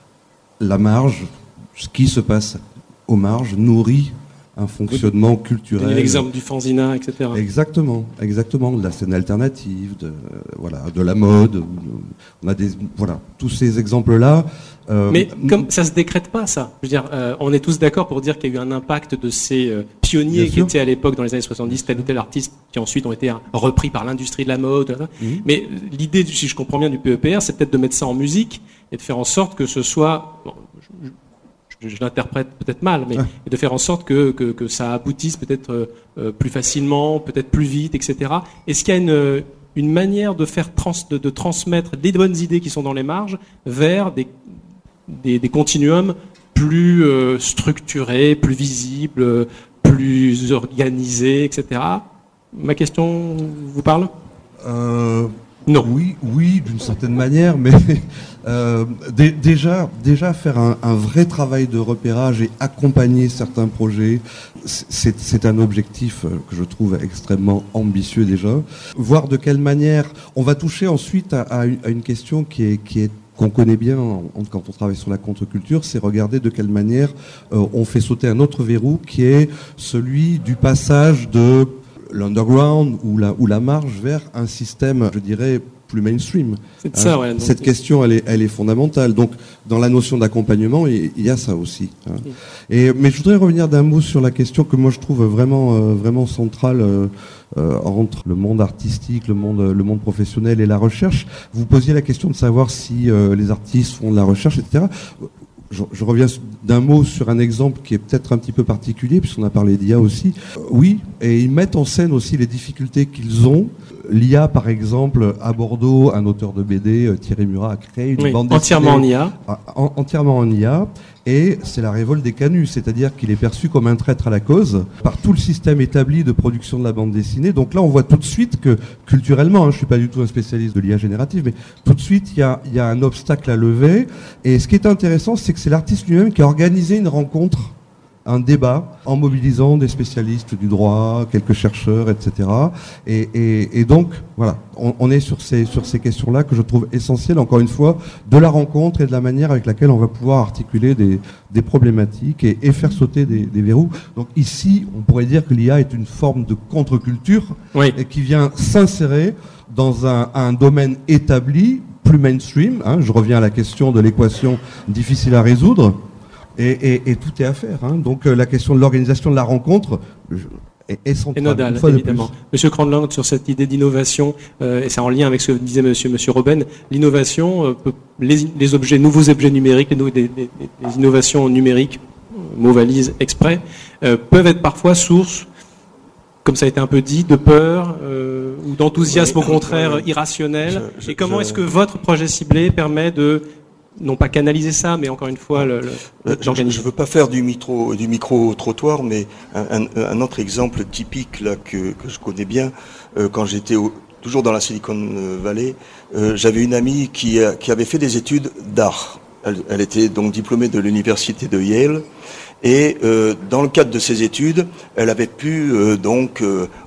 la marge, ce qui se passe aux marges nourrit un fonctionnement culturel. Vous l'exemple du fanzina, et cetera. Exactement, exactement, de la scène alternative, de euh, voilà, de la mode. On a des voilà tous ces exemples-là. Euh, Mais comme ça se décrète pas, ça. Je veux dire, euh, on est tous d'accord pour dire qu'il y a eu un impact de ces euh, pionniers qui étaient à l'époque dans les années soixante-dix, tel ou tel artiste, qui ensuite ont été repris par l'industrie de la mode. Mmh. Mais l'idée, si je comprends bien, du P E P R, c'est peut-être de mettre ça en musique et de faire en sorte que ce soit. Bon, je, je, je l'interprète peut-être mal, mais et de faire en sorte que, que, que ça aboutisse peut-être euh, plus facilement, peut-être plus vite, et cetera. Est-ce qu'il y a une, une manière de faire trans, de, de transmettre les bonnes idées qui sont dans les marges vers des, des, des continuums plus euh, structurés, plus visibles, plus organisés, et cetera. Ma question vous parle ? euh... Non. Oui, oui, d'une certaine manière, mais euh, d- déjà, déjà faire un, un vrai travail de repérage et accompagner certains projets, c'est, c'est un objectif que je trouve extrêmement ambitieux déjà. Voir de quelle manière on va toucher ensuite à, à, une, à une question qui est, qui est qu'on connaît bien quand on travaille sur la contre-culture, c'est regarder de quelle manière euh, on fait sauter un autre verrou qui est celui du passage de l'underground ou la, ou la marge vers un système, je dirais, plus mainstream. C'est ça, hein. ouais, donc... Cette question, elle est, elle est fondamentale. Donc, dans la notion d'accompagnement, il, il y a ça aussi. Hein. Oui. Et, mais je voudrais revenir d'un mot sur la question que moi je trouve vraiment, euh, vraiment centrale euh, euh, entre le monde artistique, le monde, le monde professionnel et la recherche. Vous posiez la question de savoir si euh, les artistes font de la recherche, et cetera. Je, je reviens d'un mot sur un exemple qui est peut-être un petit peu particulier, puisqu'on a parlé d'I A aussi. Euh, oui, et ils mettent en scène aussi les difficultés qu'ils ont. L'I A, par exemple, à Bordeaux, un auteur de B D, Thierry Murat, a créé une oui, bande dessinée entièrement en I A. En, entièrement en I A. Et c'est la révolte des canuts, c'est-à-dire qu'il est perçu comme un traître à la cause par tout le système établi de production de la bande dessinée. Donc là, on voit tout de suite que, culturellement, hein, je suis pas du tout un spécialiste de l'I A générative, mais tout de suite, il y a, il y a un obstacle à lever. Et ce qui est intéressant, c'est que c'est l'artiste lui-même qui a organisé une rencontre, un débat, en mobilisant des spécialistes du droit, quelques chercheurs, et cetera. Et, et, et donc, voilà, on, on est sur ces, sur ces questions-là que je trouve essentielles, encore une fois, de la rencontre et de la manière avec laquelle on va pouvoir articuler des, des problématiques et, et faire sauter des, des verrous. Donc ici, on pourrait dire que l'I A est une forme de contre-culture, oui, et qui vient s'insérer dans un, un domaine établi, plus mainstream. Hein, je reviens à la question de l'équation difficile à résoudre. Et, et, et tout est à faire. Hein. Donc euh, la question de l'organisation de la rencontre est, est centrale. Et nodale, évidemment. Monsieur Cronland, sur cette idée d'innovation, euh, et c'est en lien avec ce que disait Monsieur, Monsieur Robben, l'innovation, euh, peut, les, les objets, nouveaux objets numériques, les, les, les, les innovations numériques, mot valise exprès, euh, peuvent être parfois source, comme ça a été un peu dit, de peur euh, ou d'enthousiasme, oui, au contraire, oui, irrationnel. Je, je, et comment je... est-ce que votre projet ciblé permet de non pas canaliser ça, mais encore une fois, le, le, je ne veux pas faire du micro, du micro-trottoir, mais un, un, un autre exemple typique là que, que je connais bien, euh, quand j'étais au, toujours dans la Silicon Valley, euh, j'avais une amie qui, a, qui avait fait des études d'art. Elle, elle était donc diplômée de l'université de Yale, et euh, dans le cadre de ses études, elle avait pu euh, donc euh,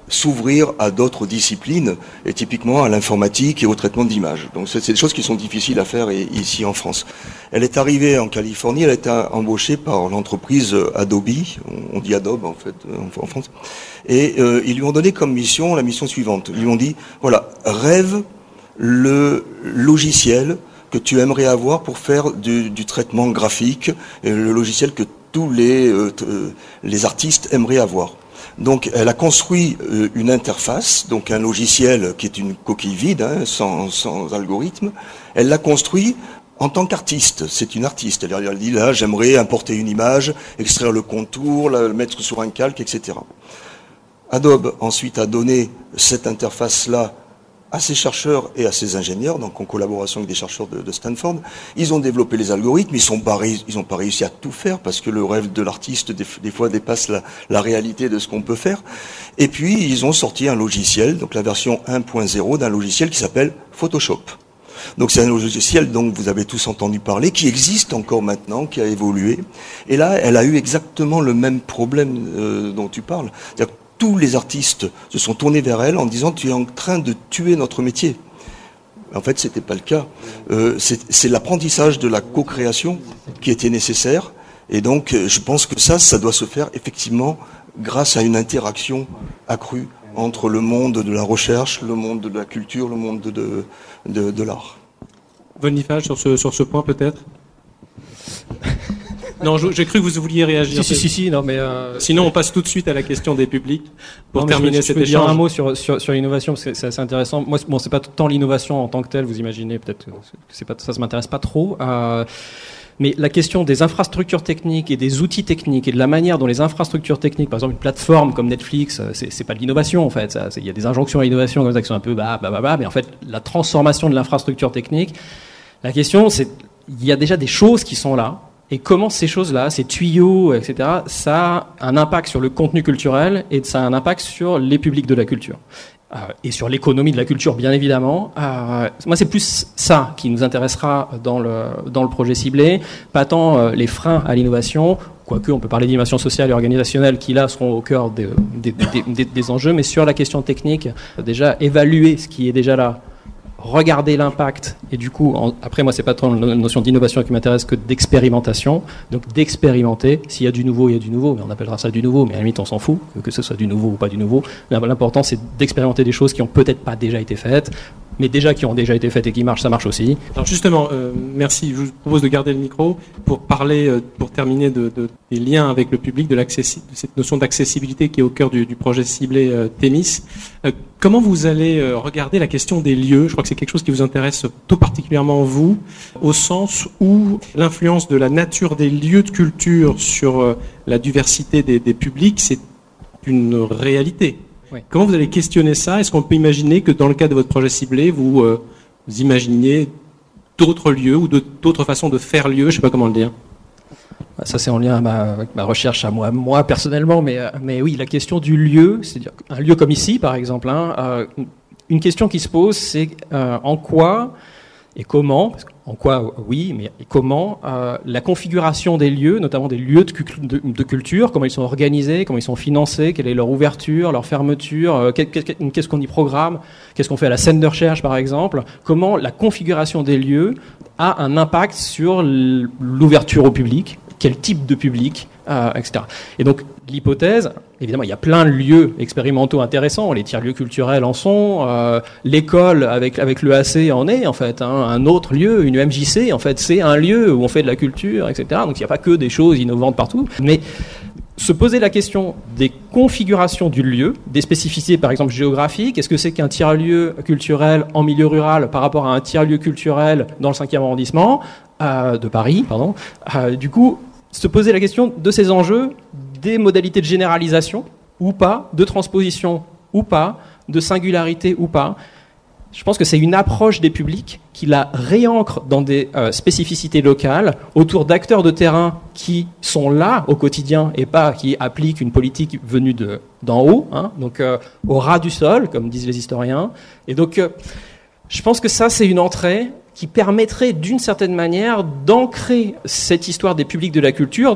s'ouvrir à d'autres disciplines, et typiquement à l'informatique et au traitement d'images. Donc c'est, c'est des choses qui sont difficiles à faire ici en France. Elle est arrivée en Californie, elle a été embauchée par l'entreprise Adobe, on dit Adobe en fait en France, et euh, ils lui ont donné comme mission la mission suivante. Ils lui ont dit, voilà, rêve le logiciel que tu aimerais avoir pour faire du, du traitement graphique, et le logiciel que tous les, euh, les artistes aimeraient avoir. Donc, elle a construit euh, une interface, donc un logiciel qui est une coquille vide, hein, sans, sans algorithme. Elle l'a construit en tant qu'artiste. C'est une artiste. Elle a dit, là, j'aimerais importer une image, extraire le contour, la mettre sur un calque, et cetera. Adobe, ensuite, a donné cette interface-là à ses chercheurs et à ses ingénieurs, donc en collaboration avec des chercheurs de, de Stanford. Ils ont développé les algorithmes, ils sont pas ils n'ont pas réussi à tout faire parce que le rêve de l'artiste des, des fois dépasse la, la réalité de ce qu'on peut faire. Et puis ils ont sorti un logiciel, donc la version un point zéro d'un logiciel qui s'appelle Photoshop. Donc c'est un logiciel dont vous avez tous entendu parler, qui existe encore maintenant, qui a évolué. Et là, elle a eu exactement le même problème euh, dont tu parles. C'est-à-dire que tous les artistes se sont tournés vers elle en disant « tu es en train de tuer notre métier ». En fait, c'était pas le cas. Euh, c'est, c'est l'apprentissage de la co-création qui était nécessaire. Et donc, je pense que ça, ça doit se faire effectivement grâce à une interaction accrue entre le monde de la recherche, le monde de la culture, le monde de, de, de, de l'art. Boniface, sur ce, sur ce point peut-être. Non, j'ai cru que vous vouliez réagir. Si, si, si, si, non, mais euh... Sinon, on passe tout de suite à la question des publics pour non, terminer je, cet je peux échange. Dire un mot sur sur, sur l'innovation parce que c'est assez intéressant. Moi, bon, c'est pas tant l'innovation en tant que telle. Vous imaginez peut-être que c'est pas ça, ça m'intéresse pas trop. Euh, mais la question des infrastructures techniques et des outils techniques et de la manière dont les infrastructures techniques, par exemple une plateforme comme Netflix, c'est, c'est pas de l'innovation en fait. Il y a des injonctions à l'innovation comme ça qui sont un peu bah bah bah bah, mais en fait la transformation de l'infrastructure technique. La question, c'est il y a déjà des choses qui sont là. Et comment ces choses-là, ces tuyaux, et cetera, ça a un impact sur le contenu culturel et ça a un impact sur les publics de la culture. Euh, et sur l'économie de la culture, bien évidemment. Euh, moi, c'est plus ça qui nous intéressera dans le, dans le projet ciblé, pas tant euh, les freins à l'innovation, quoique on peut parler d'innovation sociale et organisationnelle qui, là, seront au cœur des, des, des, des, des enjeux, mais sur la question technique, déjà évaluer ce qui est déjà là, regarder l'impact, et du coup, en, après moi c'est pas tant la notion d'innovation qui m'intéresse que d'expérimentation, donc d'expérimenter, s'il y a du nouveau, il y a du nouveau, mais on appellera ça du nouveau, mais à la limite on s'en fout, que, que ce soit du nouveau ou pas du nouveau, l'important c'est d'expérimenter des choses qui ont peut-être pas déjà été faites, mais déjà qui ont déjà été faites et qui marchent, ça marche aussi. Alors justement, euh, merci, je vous propose de garder le micro pour parler, euh, pour terminer de, de, des liens avec le public, de, de cette notion d'accessibilité qui est au cœur du, du projet ciblé euh, Thémis. Euh, comment vous allez euh, regarder la question des lieux ? Je crois que c'est quelque chose qui vous intéresse tout particulièrement vous, au sens où l'influence de la nature des lieux de culture sur euh, la diversité des, des publics, c'est une réalité. Oui. Comment vous allez questionner ça ? Est-ce qu'on peut imaginer que dans le cadre de votre projet ciblé, vous, euh, vous imaginiez d'autres lieux ou de, d'autres façons de faire lieu ? Je ne sais pas comment le dire. Ça, c'est en lien à ma, avec ma recherche à moi, moi personnellement, mais, mais oui, la question du lieu, c'est-à-dire un lieu comme ici, par exemple, hein, euh, une question qui se pose, c'est euh, en quoi et comment, parce en quoi, oui, mais comment euh, la configuration des lieux, notamment des lieux de, de, de culture, comment ils sont organisés, comment ils sont financés, quelle est leur ouverture, leur fermeture, euh, qu'est-ce qu'on y programme, qu'est-ce qu'on fait à la scène de recherche, par exemple, comment la configuration des lieux a un impact sur l'ouverture au public, quel type de public, euh, et cetera. Et donc, l'hypothèse, évidemment, il y a plein de lieux expérimentaux intéressants, les tiers-lieux culturels en sont, euh, l'école avec, avec l'E A C en est, en fait, hein, un autre lieu, une U M J C, en fait, c'est un lieu où on fait de la culture, et cetera. Donc, il n'y a pas que des choses innovantes partout, mais se poser la question des configurations du lieu, des spécificités, par exemple, géographiques. Est-ce que c'est qu'un tiers-lieu culturel en milieu rural par rapport à un tiers-lieu culturel dans le cinquième arrondissement euh, de Paris, pardon. Euh, du coup, se poser la question de ces enjeux, des modalités de généralisation ou pas, de transposition ou pas, de singularité ou pas. Je pense que c'est une approche des publics qui la réancre dans des euh, spécificités locales autour d'acteurs de terrain qui sont là au quotidien et pas qui appliquent une politique venue de, d'en haut, hein, donc euh, au ras du sol, comme disent les historiens. Et donc, euh, je pense que ça, c'est une entrée qui permettrait d'une certaine manière d'ancrer cette histoire des publics de la culture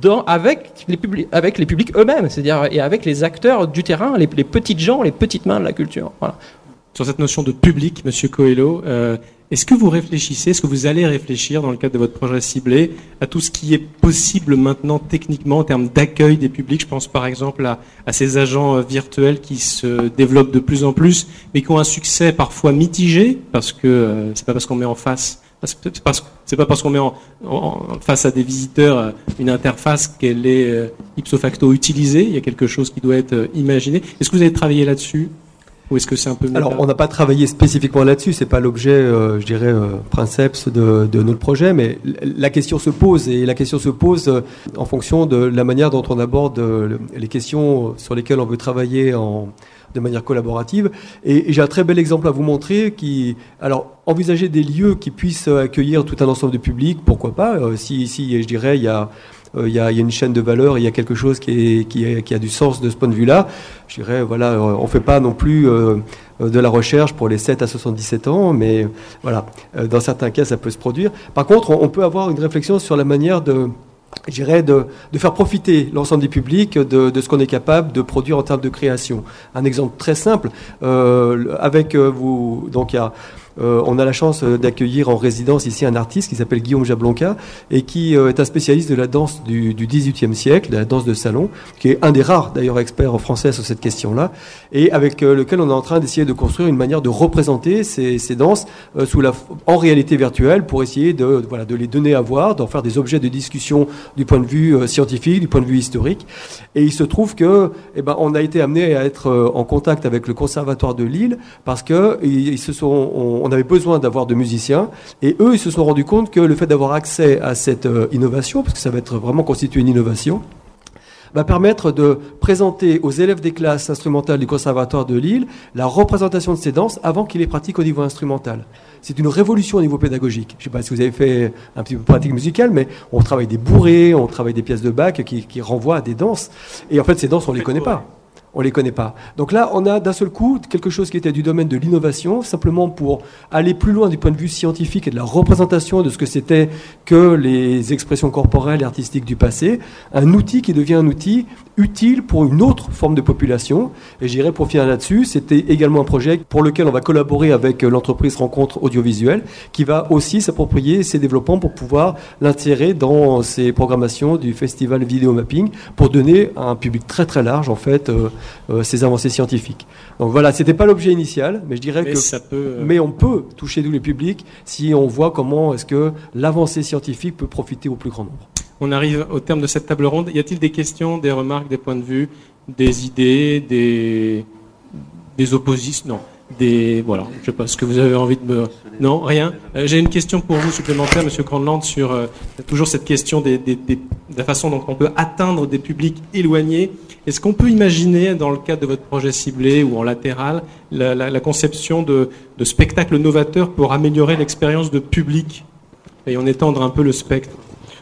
dans, avec les publics, avec les publics eux-mêmes, c'est-à-dire et avec les acteurs du terrain, les, les petites gens, les petites mains de la culture. Voilà. Sur cette notion de public, Monsieur Coelho, euh, est-ce que vous réfléchissez, est-ce que vous allez réfléchir dans le cadre de votre projet ciblé à tout ce qui est possible maintenant techniquement en termes d'accueil des publics? Je pense par exemple à, à ces agents virtuels qui se développent de plus en plus, mais qui ont un succès parfois mitigé, parce que euh, c'est pas parce qu'on met en face, c'est pas, c'est pas parce qu'on met en, en, face à des visiteurs une interface qu'elle est euh, ipso facto utilisée. Il y a quelque chose qui doit être euh, imaginé. Est-ce que vous avez travaillé là-dessus? Ou est-ce que c'est un peu... Alors, on n'a pas travaillé spécifiquement là-dessus, c'est pas l'objet, euh, je dirais, euh, princeps de, de notre projet, mais la question se pose, et la question se pose euh, en fonction de la manière dont on aborde euh, les questions sur lesquelles on veut travailler en, de manière collaborative. Et, et j'ai un très bel exemple à vous montrer qui... Alors, envisager des lieux qui puissent accueillir tout un ensemble de public, pourquoi pas, euh, si, si, je dirais, il y a... Il y, a, il y a une chaîne de valeur, il y a quelque chose qui, est, qui, est, qui a du sens de ce point de vue-là. Je dirais, voilà, on ne fait pas non plus euh, de la recherche pour les sept à soixante-dix-sept ans, mais voilà, dans certains cas, ça peut se produire. Par contre, on, on peut avoir une réflexion sur la manière de, je dirais, de, de faire profiter l'ensemble des publics de, de ce qu'on est capable de produire en termes de création. Un exemple très simple, euh, avec vous, donc il y a... Euh, on a la chance d'accueillir en résidence ici un artiste qui s'appelle Guillaume Jablonka et qui euh, est un spécialiste de la danse du, du dix-huitième siècle, de la danse de salon, qui est un des rares d'ailleurs experts en français sur cette question-là, et avec euh, lequel on est en train d'essayer de construire une manière de représenter ces, ces danses euh, sous la, en réalité virtuelle pour essayer de, de, voilà, de les donner à voir, d'en faire des objets de discussion du point de vue euh, scientifique, du point de vue historique. Et il se trouve que, eh ben, on a été amené à être euh, en contact avec le Conservatoire de Lille parce que ils, ils se sont, on, on avait besoin d'avoir de musiciens, et eux, ils se sont rendus compte que le fait d'avoir accès à cette euh, innovation, parce que ça va être vraiment constitué une innovation, va permettre de présenter aux élèves des classes instrumentales du Conservatoire de Lille la représentation de ces danses avant qu'ils les pratiquent au niveau instrumental. C'est une révolution au niveau pédagogique. Je ne sais pas si vous avez fait un petit peu de pratique musicale, mais on travaille des bourrées, on travaille des pièces de Bach qui, qui renvoient à des danses, et en fait, ces danses, on ne les connaît pas. On les connaît pas. Donc là, on a d'un seul coup quelque chose qui était du domaine de l'innovation, simplement pour aller plus loin du point de vue scientifique et de la représentation de ce que c'était que les expressions corporelles et artistiques du passé, un outil qui devient un outil utile pour une autre forme de population. Et j'irai pour finir là-dessus, c'était également un projet pour lequel on va collaborer avec l'entreprise Rencontre Audiovisuelle, qui va aussi s'approprier ces développements pour pouvoir l'intégrer dans ces programmations du festival Vidéo Mapping, pour donner à un public très très large, en fait, euh, Euh, ces avancées scientifiques. Donc voilà, c'était pas l'objet initial, mais je dirais mais que ça peut, euh... mais on peut toucher tous les publics si on voit comment est-ce que l'avancée scientifique peut profiter au plus grand nombre. On arrive au terme de cette table ronde. Y a-t-il des questions, des remarques, des points de vue, des idées, des des oppositions? Non. Des voilà, je sais pas ce que vous avez envie de me non rien. Euh, j'ai une question pour vous supplémentaire, Monsieur Grandland, sur euh, toujours cette question des, des, des, de la façon dont on peut atteindre des publics éloignés. Est-ce qu'on peut imaginer, dans le cadre de votre projet ciblé ou en latéral, la, la, la conception de, de spectacles novateurs pour améliorer l'expérience de public et en étendre un peu le spectre?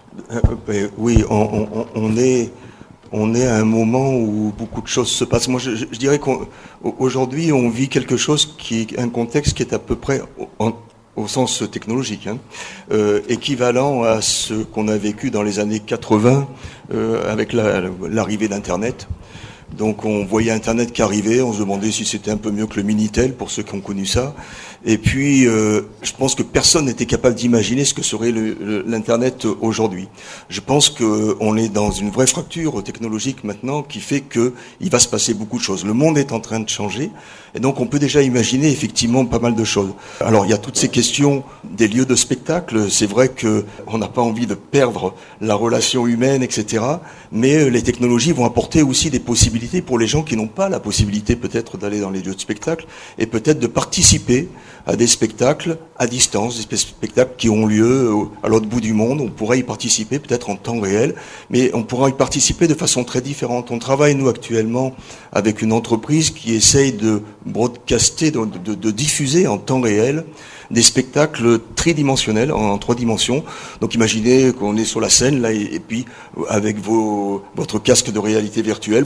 euh, Oui, on, on, on est. On est à un moment où beaucoup de choses se passent. Moi, je, je dirais qu'aujourd'hui, on vit quelque chose qui est un contexte qui est à peu près, en, au sens technologique, hein, euh, équivalent à ce qu'on a vécu dans les années quatre-vingts euh, avec la, l'arrivée d'Internet. Donc, on voyait Internet qui arrivait, on se demandait si c'était un peu mieux que le Minitel, pour ceux qui ont connu ça. Et puis, euh, je pense que personne n'était capable d'imaginer ce que serait le, le, l'Internet aujourd'hui. Je pense qu'on est dans une vraie fracture technologique maintenant qui fait qu'il va se passer beaucoup de choses. Le monde est en train de changer, et donc on peut déjà imaginer effectivement pas mal de choses. Alors, il y a toutes ces questions des lieux de spectacle. C'est vrai qu'on n'a pas envie de perdre la relation humaine, et cetera. Mais les technologies vont apporter aussi des possibilités pour les gens qui n'ont pas la possibilité peut-être d'aller dans les lieux de spectacle et peut-être de participer à des spectacles à distance, des spectacles qui ont lieu à l'autre bout du monde. On pourrait y participer peut-être en temps réel, mais on pourra y participer de façon très différente. On travaille, nous, actuellement, avec une entreprise qui essaye de broadcaster, de, de, de diffuser en temps réel des spectacles tridimensionnels, en, en trois dimensions. Donc imaginez qu'on est sur la scène, là, et, et puis avec vos, votre casque de réalité virtuelle, vous pouvez vous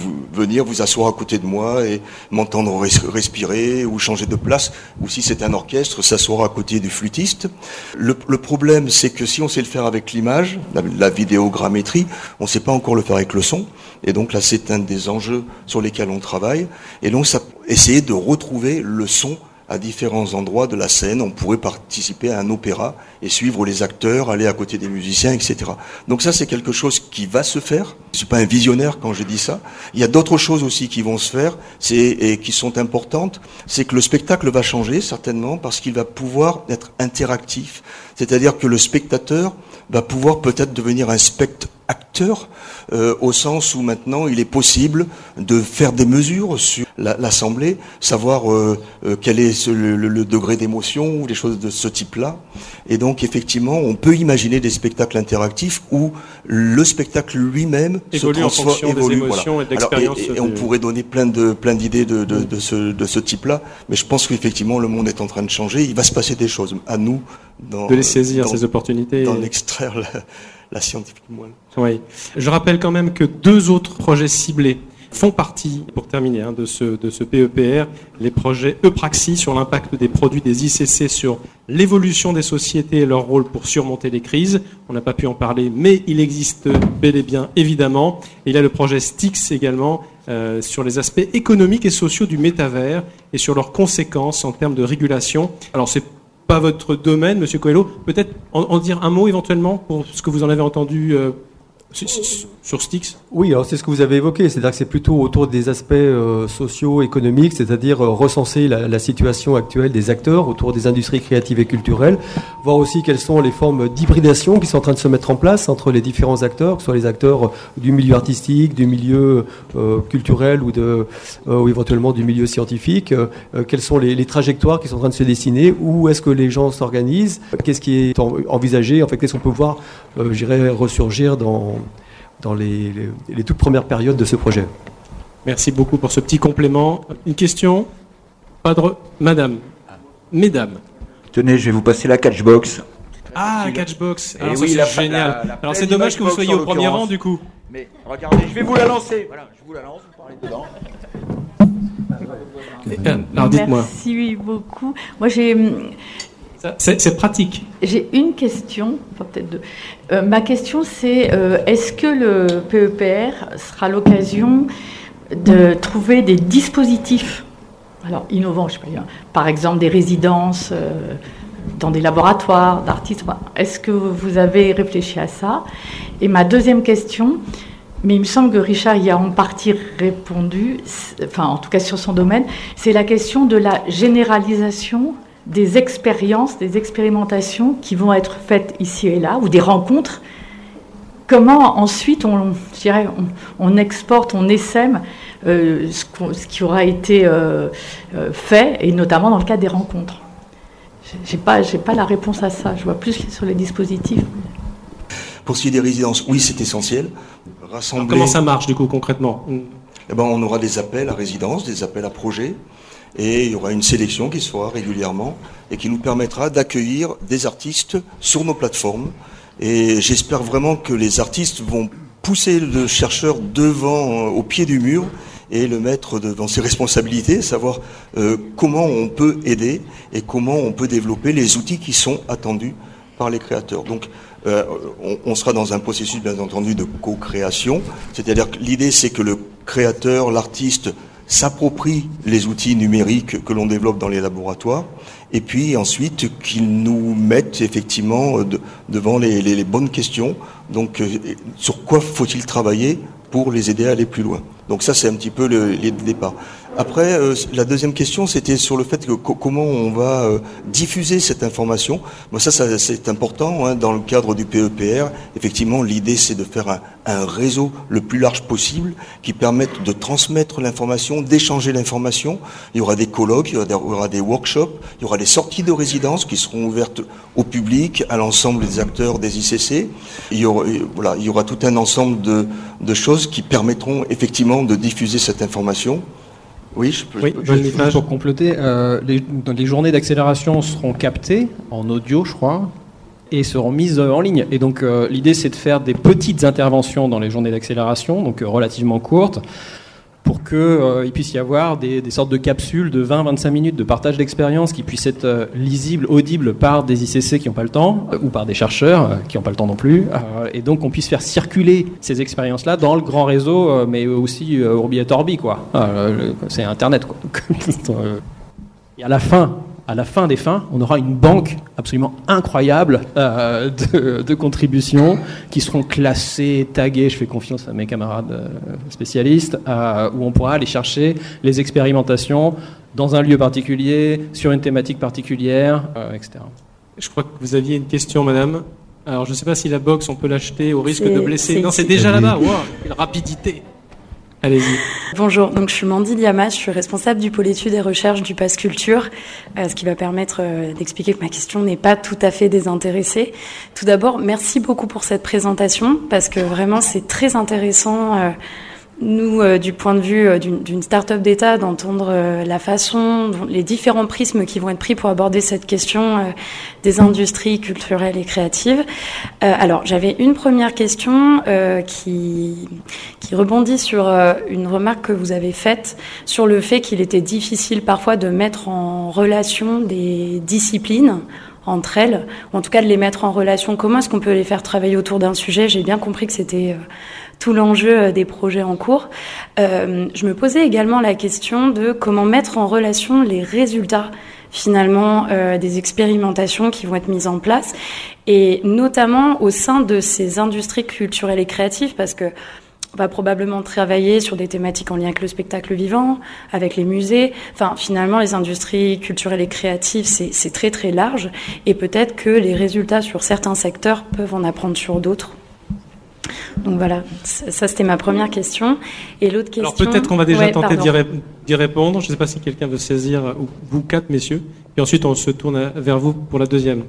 vous venir vous asseoir à côté de moi et m'entendre res- respirer ou changer de place, ou si c'est un orchestre, s'asseoir à côté du flûtiste. Le, le problème, c'est que si on sait le faire avec l'image, la, la vidéogrammétrie, on ne sait pas encore le faire avec le son. Et donc là, c'est un des enjeux sur lesquels on travaille. Et donc, ça, essayer de retrouver le son à différents endroits de la scène. On pourrait participer à un opéra et suivre les acteurs, aller à côté des musiciens, et cetera. Donc ça, c'est quelque chose qui va se faire. Je suis pas un visionnaire quand je dis ça. Il y a d'autres choses aussi qui vont se faire, c'est, et qui sont importantes. C'est que le spectacle va changer, certainement, parce qu'il va pouvoir être interactif. C'est-à-dire que le spectateur va pouvoir peut-être devenir un spectateur, euh, au sens où maintenant il est possible de faire des mesures sur la, l'assemblée, savoir euh, euh, quel est ce, le, le degré d'émotion ou des choses de ce type-là. Et donc effectivement, on peut imaginer des spectacles interactifs où le spectacle lui-même évolue se transforme, en fonction évolue, des émotions voilà. et de l'expérience. Alors, et, et, et on de... pourrait donner plein de plein d'idées de, de, de ce de ce type-là, mais je pense qu'effectivement le monde est en train de changer. Il va se passer des choses. À nous dans, de les saisir, dans, ces opportunités. D'en extraire la, la scientifique moelle. Oui. Je rappelle quand même que deux autres projets ciblés font partie, pour terminer, hein, de ce, de ce P E P R, les projets Eupraxie sur l'impact des produits des I C C sur l'évolution des sociétés et leur rôle pour surmonter les crises. On n'a pas pu en parler, mais il existe bel et bien, évidemment. Et il y a le projet Styx également, euh, sur les aspects économiques et sociaux du métavers et sur leurs conséquences en termes de régulation. Alors, c'est pas votre domaine, Monsieur Coelho. Peut-être en, en dire un mot éventuellement pour ce que vous en avez entendu euh, sur, sur Styx. Oui, alors c'est ce que vous avez évoqué, c'est-à-dire que c'est plutôt autour des aspects euh, sociaux, économiques, c'est-à-dire euh, recenser la, la situation actuelle des acteurs autour des industries créatives et culturelles, voir aussi quelles sont les formes d'hybridation qui sont en train de se mettre en place entre les différents acteurs, que ce soit les acteurs du milieu artistique, du milieu euh, culturel ou, de, euh, ou éventuellement du milieu scientifique, euh, quelles sont les, les trajectoires qui sont en train de se dessiner, où est-ce que les gens s'organisent, qu'est-ce qui est en, envisagé, en fait, qu'est-ce qu'on peut voir, euh, je dirais, ressurgir dans... dans les, les, les toutes premières périodes de ce projet. Merci beaucoup pour ce petit complément. Une question ? Pas de re... Madame. Mesdames. Tenez, je vais vous passer la catchbox. Ah, la catchbox. Alors, Et ça, oui, c'est la, génial. la, la Alors, c'est dommage que vous soyez au premier rang, du coup. Mais regardez, je vais vous la lancer. Voilà, je vous la lance, vous parlez dedans. Alors, dites-moi. Merci beaucoup. Moi, j'ai... C'est, c'est pratique. J'ai une question, enfin peut-être deux. Euh, ma question, c'est euh, est-ce que le P E P R sera l'occasion de trouver des dispositifs, alors innovants, je sais pas, par exemple des résidences euh, dans des laboratoires d'artistes. Est-ce que vous avez réfléchi à ça ? Et ma deuxième question, mais il me semble que Richard y a en partie répondu, enfin en tout cas sur son domaine, c'est la question de la généralisation des expériences, des expérimentations qui vont être faites ici et là, ou des rencontres. Comment ensuite on, je dirais, on, on exporte, on essaime euh, ce, ce qui aura été euh, euh, fait, et notamment dans le cadre des rencontres. J'ai pas, j'ai pas la réponse à ça. Je vois plus sur les dispositifs. Pour ce qui est des résidences, oui, c'est essentiel. Rassembler... Alors, comment ça marche du coup concrètement ? Eh ben, on aura des appels à résidence, des appels à projets. Et il y aura une sélection qui se fera régulièrement et qui nous permettra d'accueillir des artistes sur nos plateformes. Et j'espère vraiment que les artistes vont pousser le chercheur devant, au pied du mur, et le mettre devant ses responsabilités, savoir euh, comment on peut aider et comment on peut développer les outils qui sont attendus par les créateurs. Donc, euh, on, on sera dans un processus, bien entendu, de co-création. C'est-à-dire que l'idée, c'est que le créateur, l'artiste, s'approprie les outils numériques que l'on développe dans les laboratoires, et puis ensuite qu'ils nous mettent effectivement de, devant les, les, les bonnes questions. Donc, euh, sur quoi faut-il travailler pour les aider à aller plus loin ? Donc ça, c'est un petit peu le, les départs. Après, euh, la deuxième question, c'était sur le fait que co- comment on va euh, diffuser cette information. Bon, ça, ça, c'est important hein, dans le cadre du P E P R. Effectivement, l'idée, c'est de faire un, un réseau le plus large possible qui permette de transmettre l'information, d'échanger l'information. Il y aura des colloques, il y aura des, il y aura des workshops, il y aura des sorties de résidence qui seront ouvertes au public, à l'ensemble des acteurs des I C C. Il y aura, voilà, il y aura tout un ensemble de, de choses qui permettront effectivement de diffuser cette information. Oui, je peux. Oui, je peux juste pour compléter, euh, les, les journées d'accélération seront captées en audio, je crois, et seront mises en ligne. Et donc, euh, l'idée, c'est de faire des petites interventions dans les journées d'accélération, donc euh, relativement courtes, pour qu'il euh, puisse y avoir des, des sortes de capsules de vingt à vingt-cinq minutes de partage d'expérience qui puissent être euh, lisibles, audibles par des I C C qui n'ont pas le temps, euh, ou par des chercheurs euh, qui n'ont pas le temps non plus, euh, et donc on puisse faire circuler ces expériences-là dans le grand réseau, euh, mais aussi euh, Urbi et Orbi, quoi. Euh, c'est Internet, quoi. Donc, euh, et à la fin, à la fin des fins, on aura une banque absolument incroyable euh, de, de contributions qui seront classées, taguées, je fais confiance à mes camarades euh, spécialistes, euh, où on pourra aller chercher les expérimentations dans un lieu particulier, sur une thématique particulière, euh, et cetera. Je crois que vous aviez une question, madame. Alors, je ne sais pas si la box, on peut l'acheter au risque C'est- de blesser. c'est Non, c'est ici. déjà là-bas. Wow, quelle rapidité. Allez-y. Bonjour, donc je suis Mandy Liamas, je suis responsable du pôle études et recherches du Pass Culture, euh, ce qui va permettre euh, d'expliquer que ma question n'est pas tout à fait désintéressée. Tout d'abord, merci beaucoup pour cette présentation, parce que vraiment c'est très intéressant, euh, nous, euh, du point de vue euh, d'une, d'une start-up d'État, d'entendre euh, la façon, dont les différents prismes qui vont être pris pour aborder cette question euh, des industries culturelles et créatives. Euh, alors, j'avais une première question euh, qui, qui rebondit sur euh, une remarque que vous avez faite sur le fait qu'il était difficile parfois de mettre en relation des disciplines entre elles, ou en tout cas de les mettre en relation. Comment est-ce qu'on peut les faire travailler autour d'un sujet? J'ai bien compris que c'était euh, tout l'enjeu euh, des projets en cours. Euh, je me posais également la question de comment mettre en relation les résultats finalement euh, des expérimentations qui vont être mises en place, et notamment au sein de ces industries culturelles et créatives, parce que on va probablement travailler sur des thématiques en lien avec le spectacle vivant, avec les musées. Enfin, finalement, les industries culturelles et créatives, c'est, c'est très très large, et peut-être que les résultats sur certains secteurs peuvent en apprendre sur d'autres. Donc voilà, ça c'était ma première question. Et l'autre question... Alors peut-être qu'on va déjà Ouais, tenter pardon. d'y, ré- d'y répondre. Je ne sais pas si quelqu'un veut saisir, ou vous quatre messieurs. Et ensuite on se tourne à- vers vous pour la deuxième.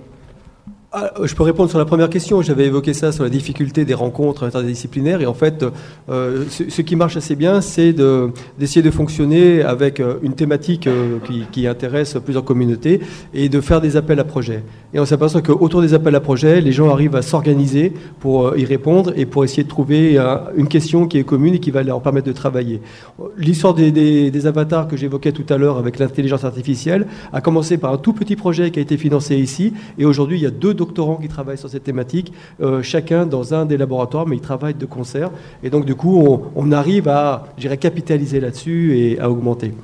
Ah, je peux répondre sur la première question. J'avais évoqué ça sur la difficulté des rencontres interdisciplinaires. Et en fait, euh, ce, ce qui marche assez bien, c'est de, d'essayer de fonctionner avec euh, une thématique euh, qui, qui intéresse plusieurs communautés et de faire des appels à projets. Et on s'aperçoit qu'autour des appels à projets, les gens arrivent à s'organiser pour euh, y répondre et pour essayer de trouver euh, une question qui est commune et qui va leur permettre de travailler. L'histoire des, des, des avatars que j'évoquais tout à l'heure avec l'intelligence artificielle a commencé par un tout petit projet qui a été financé ici. Et aujourd'hui, il y a deux doctorants qui travaillent sur cette thématique, euh, chacun dans un des laboratoires, mais ils travaillent de concert. Et donc, du coup, on, on arrive à, je dirais, capitaliser là-dessus et à augmenter.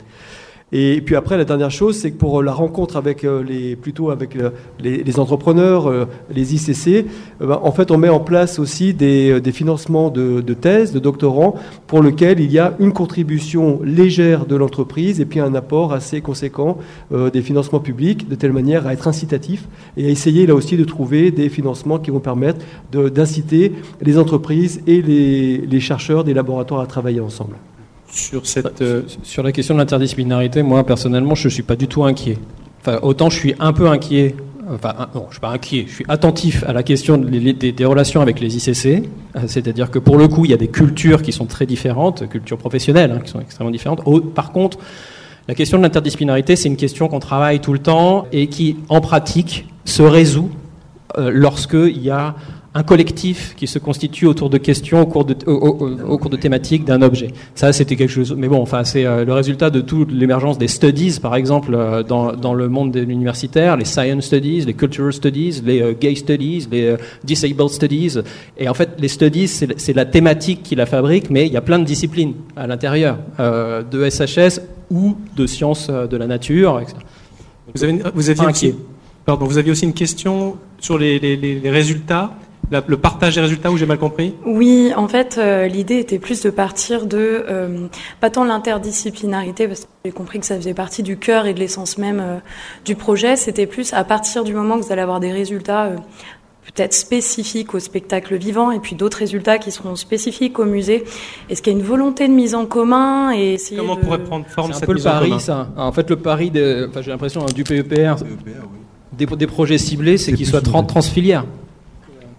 Et puis après, la dernière chose, c'est que pour la rencontre avec euh, les, plutôt avec le, les, les entrepreneurs, euh, les I C C, euh, ben, en fait, on met en place aussi des, des financements de, de thèses, de doctorants, pour lesquels il y a une contribution légère de l'entreprise et puis un apport assez conséquent euh, des financements publics, de telle manière à être incitatif et à essayer là aussi de trouver des financements qui vont permettre de, d'inciter les entreprises et les, les chercheurs des laboratoires à travailler ensemble. Sur cette... euh, Sur la question de l'interdisciplinarité, moi personnellement, je ne suis pas du tout inquiet. Enfin, autant je suis un peu inquiet, enfin un- non, je suis pas inquiet, je suis attentif à la question des, des- des relations avec les I C C, euh, c'est-à-dire que pour le coup, il y a des cultures qui sont très différentes, cultures professionnelles hein, qui sont extrêmement différentes. Au- par contre, la question de l'interdisciplinarité, c'est une question qu'on travaille tout le temps et qui, en pratique, se résout euh, lorsqu'il y a un collectif qui se constitue autour de questions au cours de, au, au- au cours de thématiques d'un objet. Ça, c'était quelque chose. Mais bon, enfin, c'est euh, le résultat de toute l'émergence des studies, par exemple, euh, dans, dans le monde de l'universitaire, les science studies, les cultural studies, les euh, gay studies, les euh, disabled studies. Et en fait, les studies, c'est, c'est la thématique qui la fabrique, mais il y a plein de disciplines à l'intérieur, euh, de S H S ou de sciences euh, de la nature, et cetera. vous, avez, vous aviez Pas aussi, inquiet. pardon, vous aviez aussi une question sur les, les, les, les résultats, la- le partage des résultats, où j'ai mal compris. Oui, en fait, euh, l'idée était plus de partir de, euh, pas tant l'interdisciplinarité, parce que j'ai compris que ça faisait partie du cœur et de l'essence même euh, du projet, c'était plus à partir du moment que vous allez avoir des résultats euh, peut-être spécifiques au spectacle vivant, et puis d'autres résultats qui seront spécifiques au musée. Est-ce qu'il y a une volonté de mise en commun et essayer Comment de... pourrait prendre forme C'est un cette peu le mise en pari, commun ça. En fait, le pari, de, enfin, j'ai l'impression hein, du P E P R, des, des projets ciblés, c'est qu'ils soient trans- transfilières.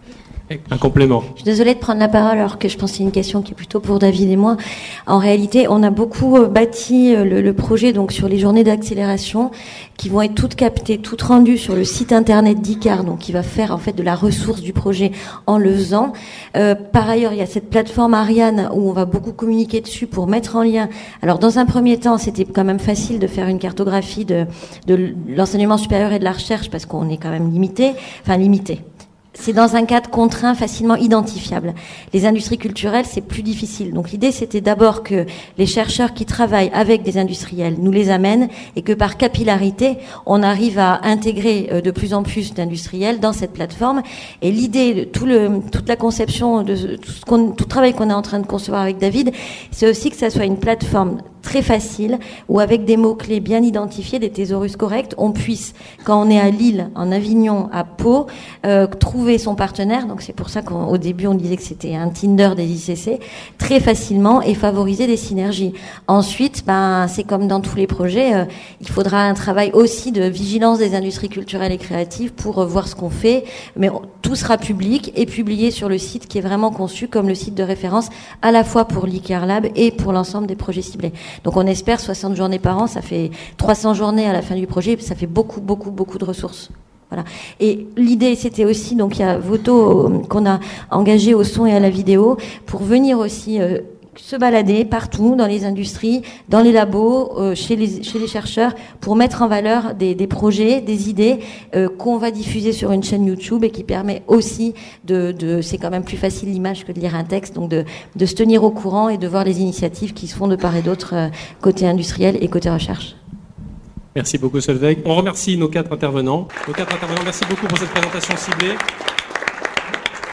Un complément. Je suis désolée de prendre la parole alors que je pense que c'est une question qui est plutôt pour David et moi. En réalité, on a beaucoup bâti le, le projet donc sur les journées d'accélération qui vont être toutes captées, toutes rendues sur le site internet d'I C A R, donc qui va faire en fait de la ressource du projet en le faisant. Euh, par ailleurs, il y a cette plateforme Ariane où on va beaucoup communiquer dessus pour mettre en lien. Alors dans un premier temps, c'était quand même facile de faire une cartographie de, de l'enseignement supérieur et de la recherche parce qu'on est quand même limité, enfin limité. C'est dans un cadre contraint, facilement identifiable. Les industries culturelles, c'est plus difficile. Donc l'idée, c'était d'abord que les chercheurs qui travaillent avec des industriels nous les amènent et que par capillarité, on arrive à intégrer de plus en plus d'industriels dans cette plateforme. Et l'idée, tout le, toute la conception, de tout, ce qu'on, tout le travail qu'on est en train de concevoir avec David, c'est aussi que ça soit une plateforme très facile, où avec des mots-clés bien identifiés, des thésaurus corrects, on puisse, quand on est à Lille, en Avignon, à Pau, euh, trouver son partenaire. Donc c'est pour ça qu'au début on disait que c'était un Tinder des I C C, très facilement, et favoriser des synergies. Ensuite, ben c'est comme dans tous les projets, euh, il faudra un travail aussi de vigilance des industries culturelles et créatives pour euh, voir ce qu'on fait, mais on, tout sera public et publié sur le site qui est vraiment conçu comme le site de référence à la fois pour l'I C A R Lab et pour l'ensemble des projets ciblés. Donc on espère soixante journées par an, ça fait trois cents journées à la fin du projet, ça fait beaucoup, beaucoup, beaucoup de ressources. Voilà. Et l'idée, c'était aussi, donc il y a Voto qu'on a engagé au son et à la vidéo pour venir aussi euh, se balader partout dans les industries, dans les labos, euh, chez les chez les chercheurs, pour mettre en valeur des, des projets, des idées euh, qu'on va diffuser sur une chaîne YouTube et qui permet aussi de, de c'est quand même plus facile l'image que de lire un texte, donc de de se tenir au courant et de voir les initiatives qui se font de part et d'autre euh, côté industriel et côté recherche. Merci beaucoup Solveig. On remercie nos quatre intervenants. Nos quatre intervenants, merci beaucoup pour cette présentation ciblée.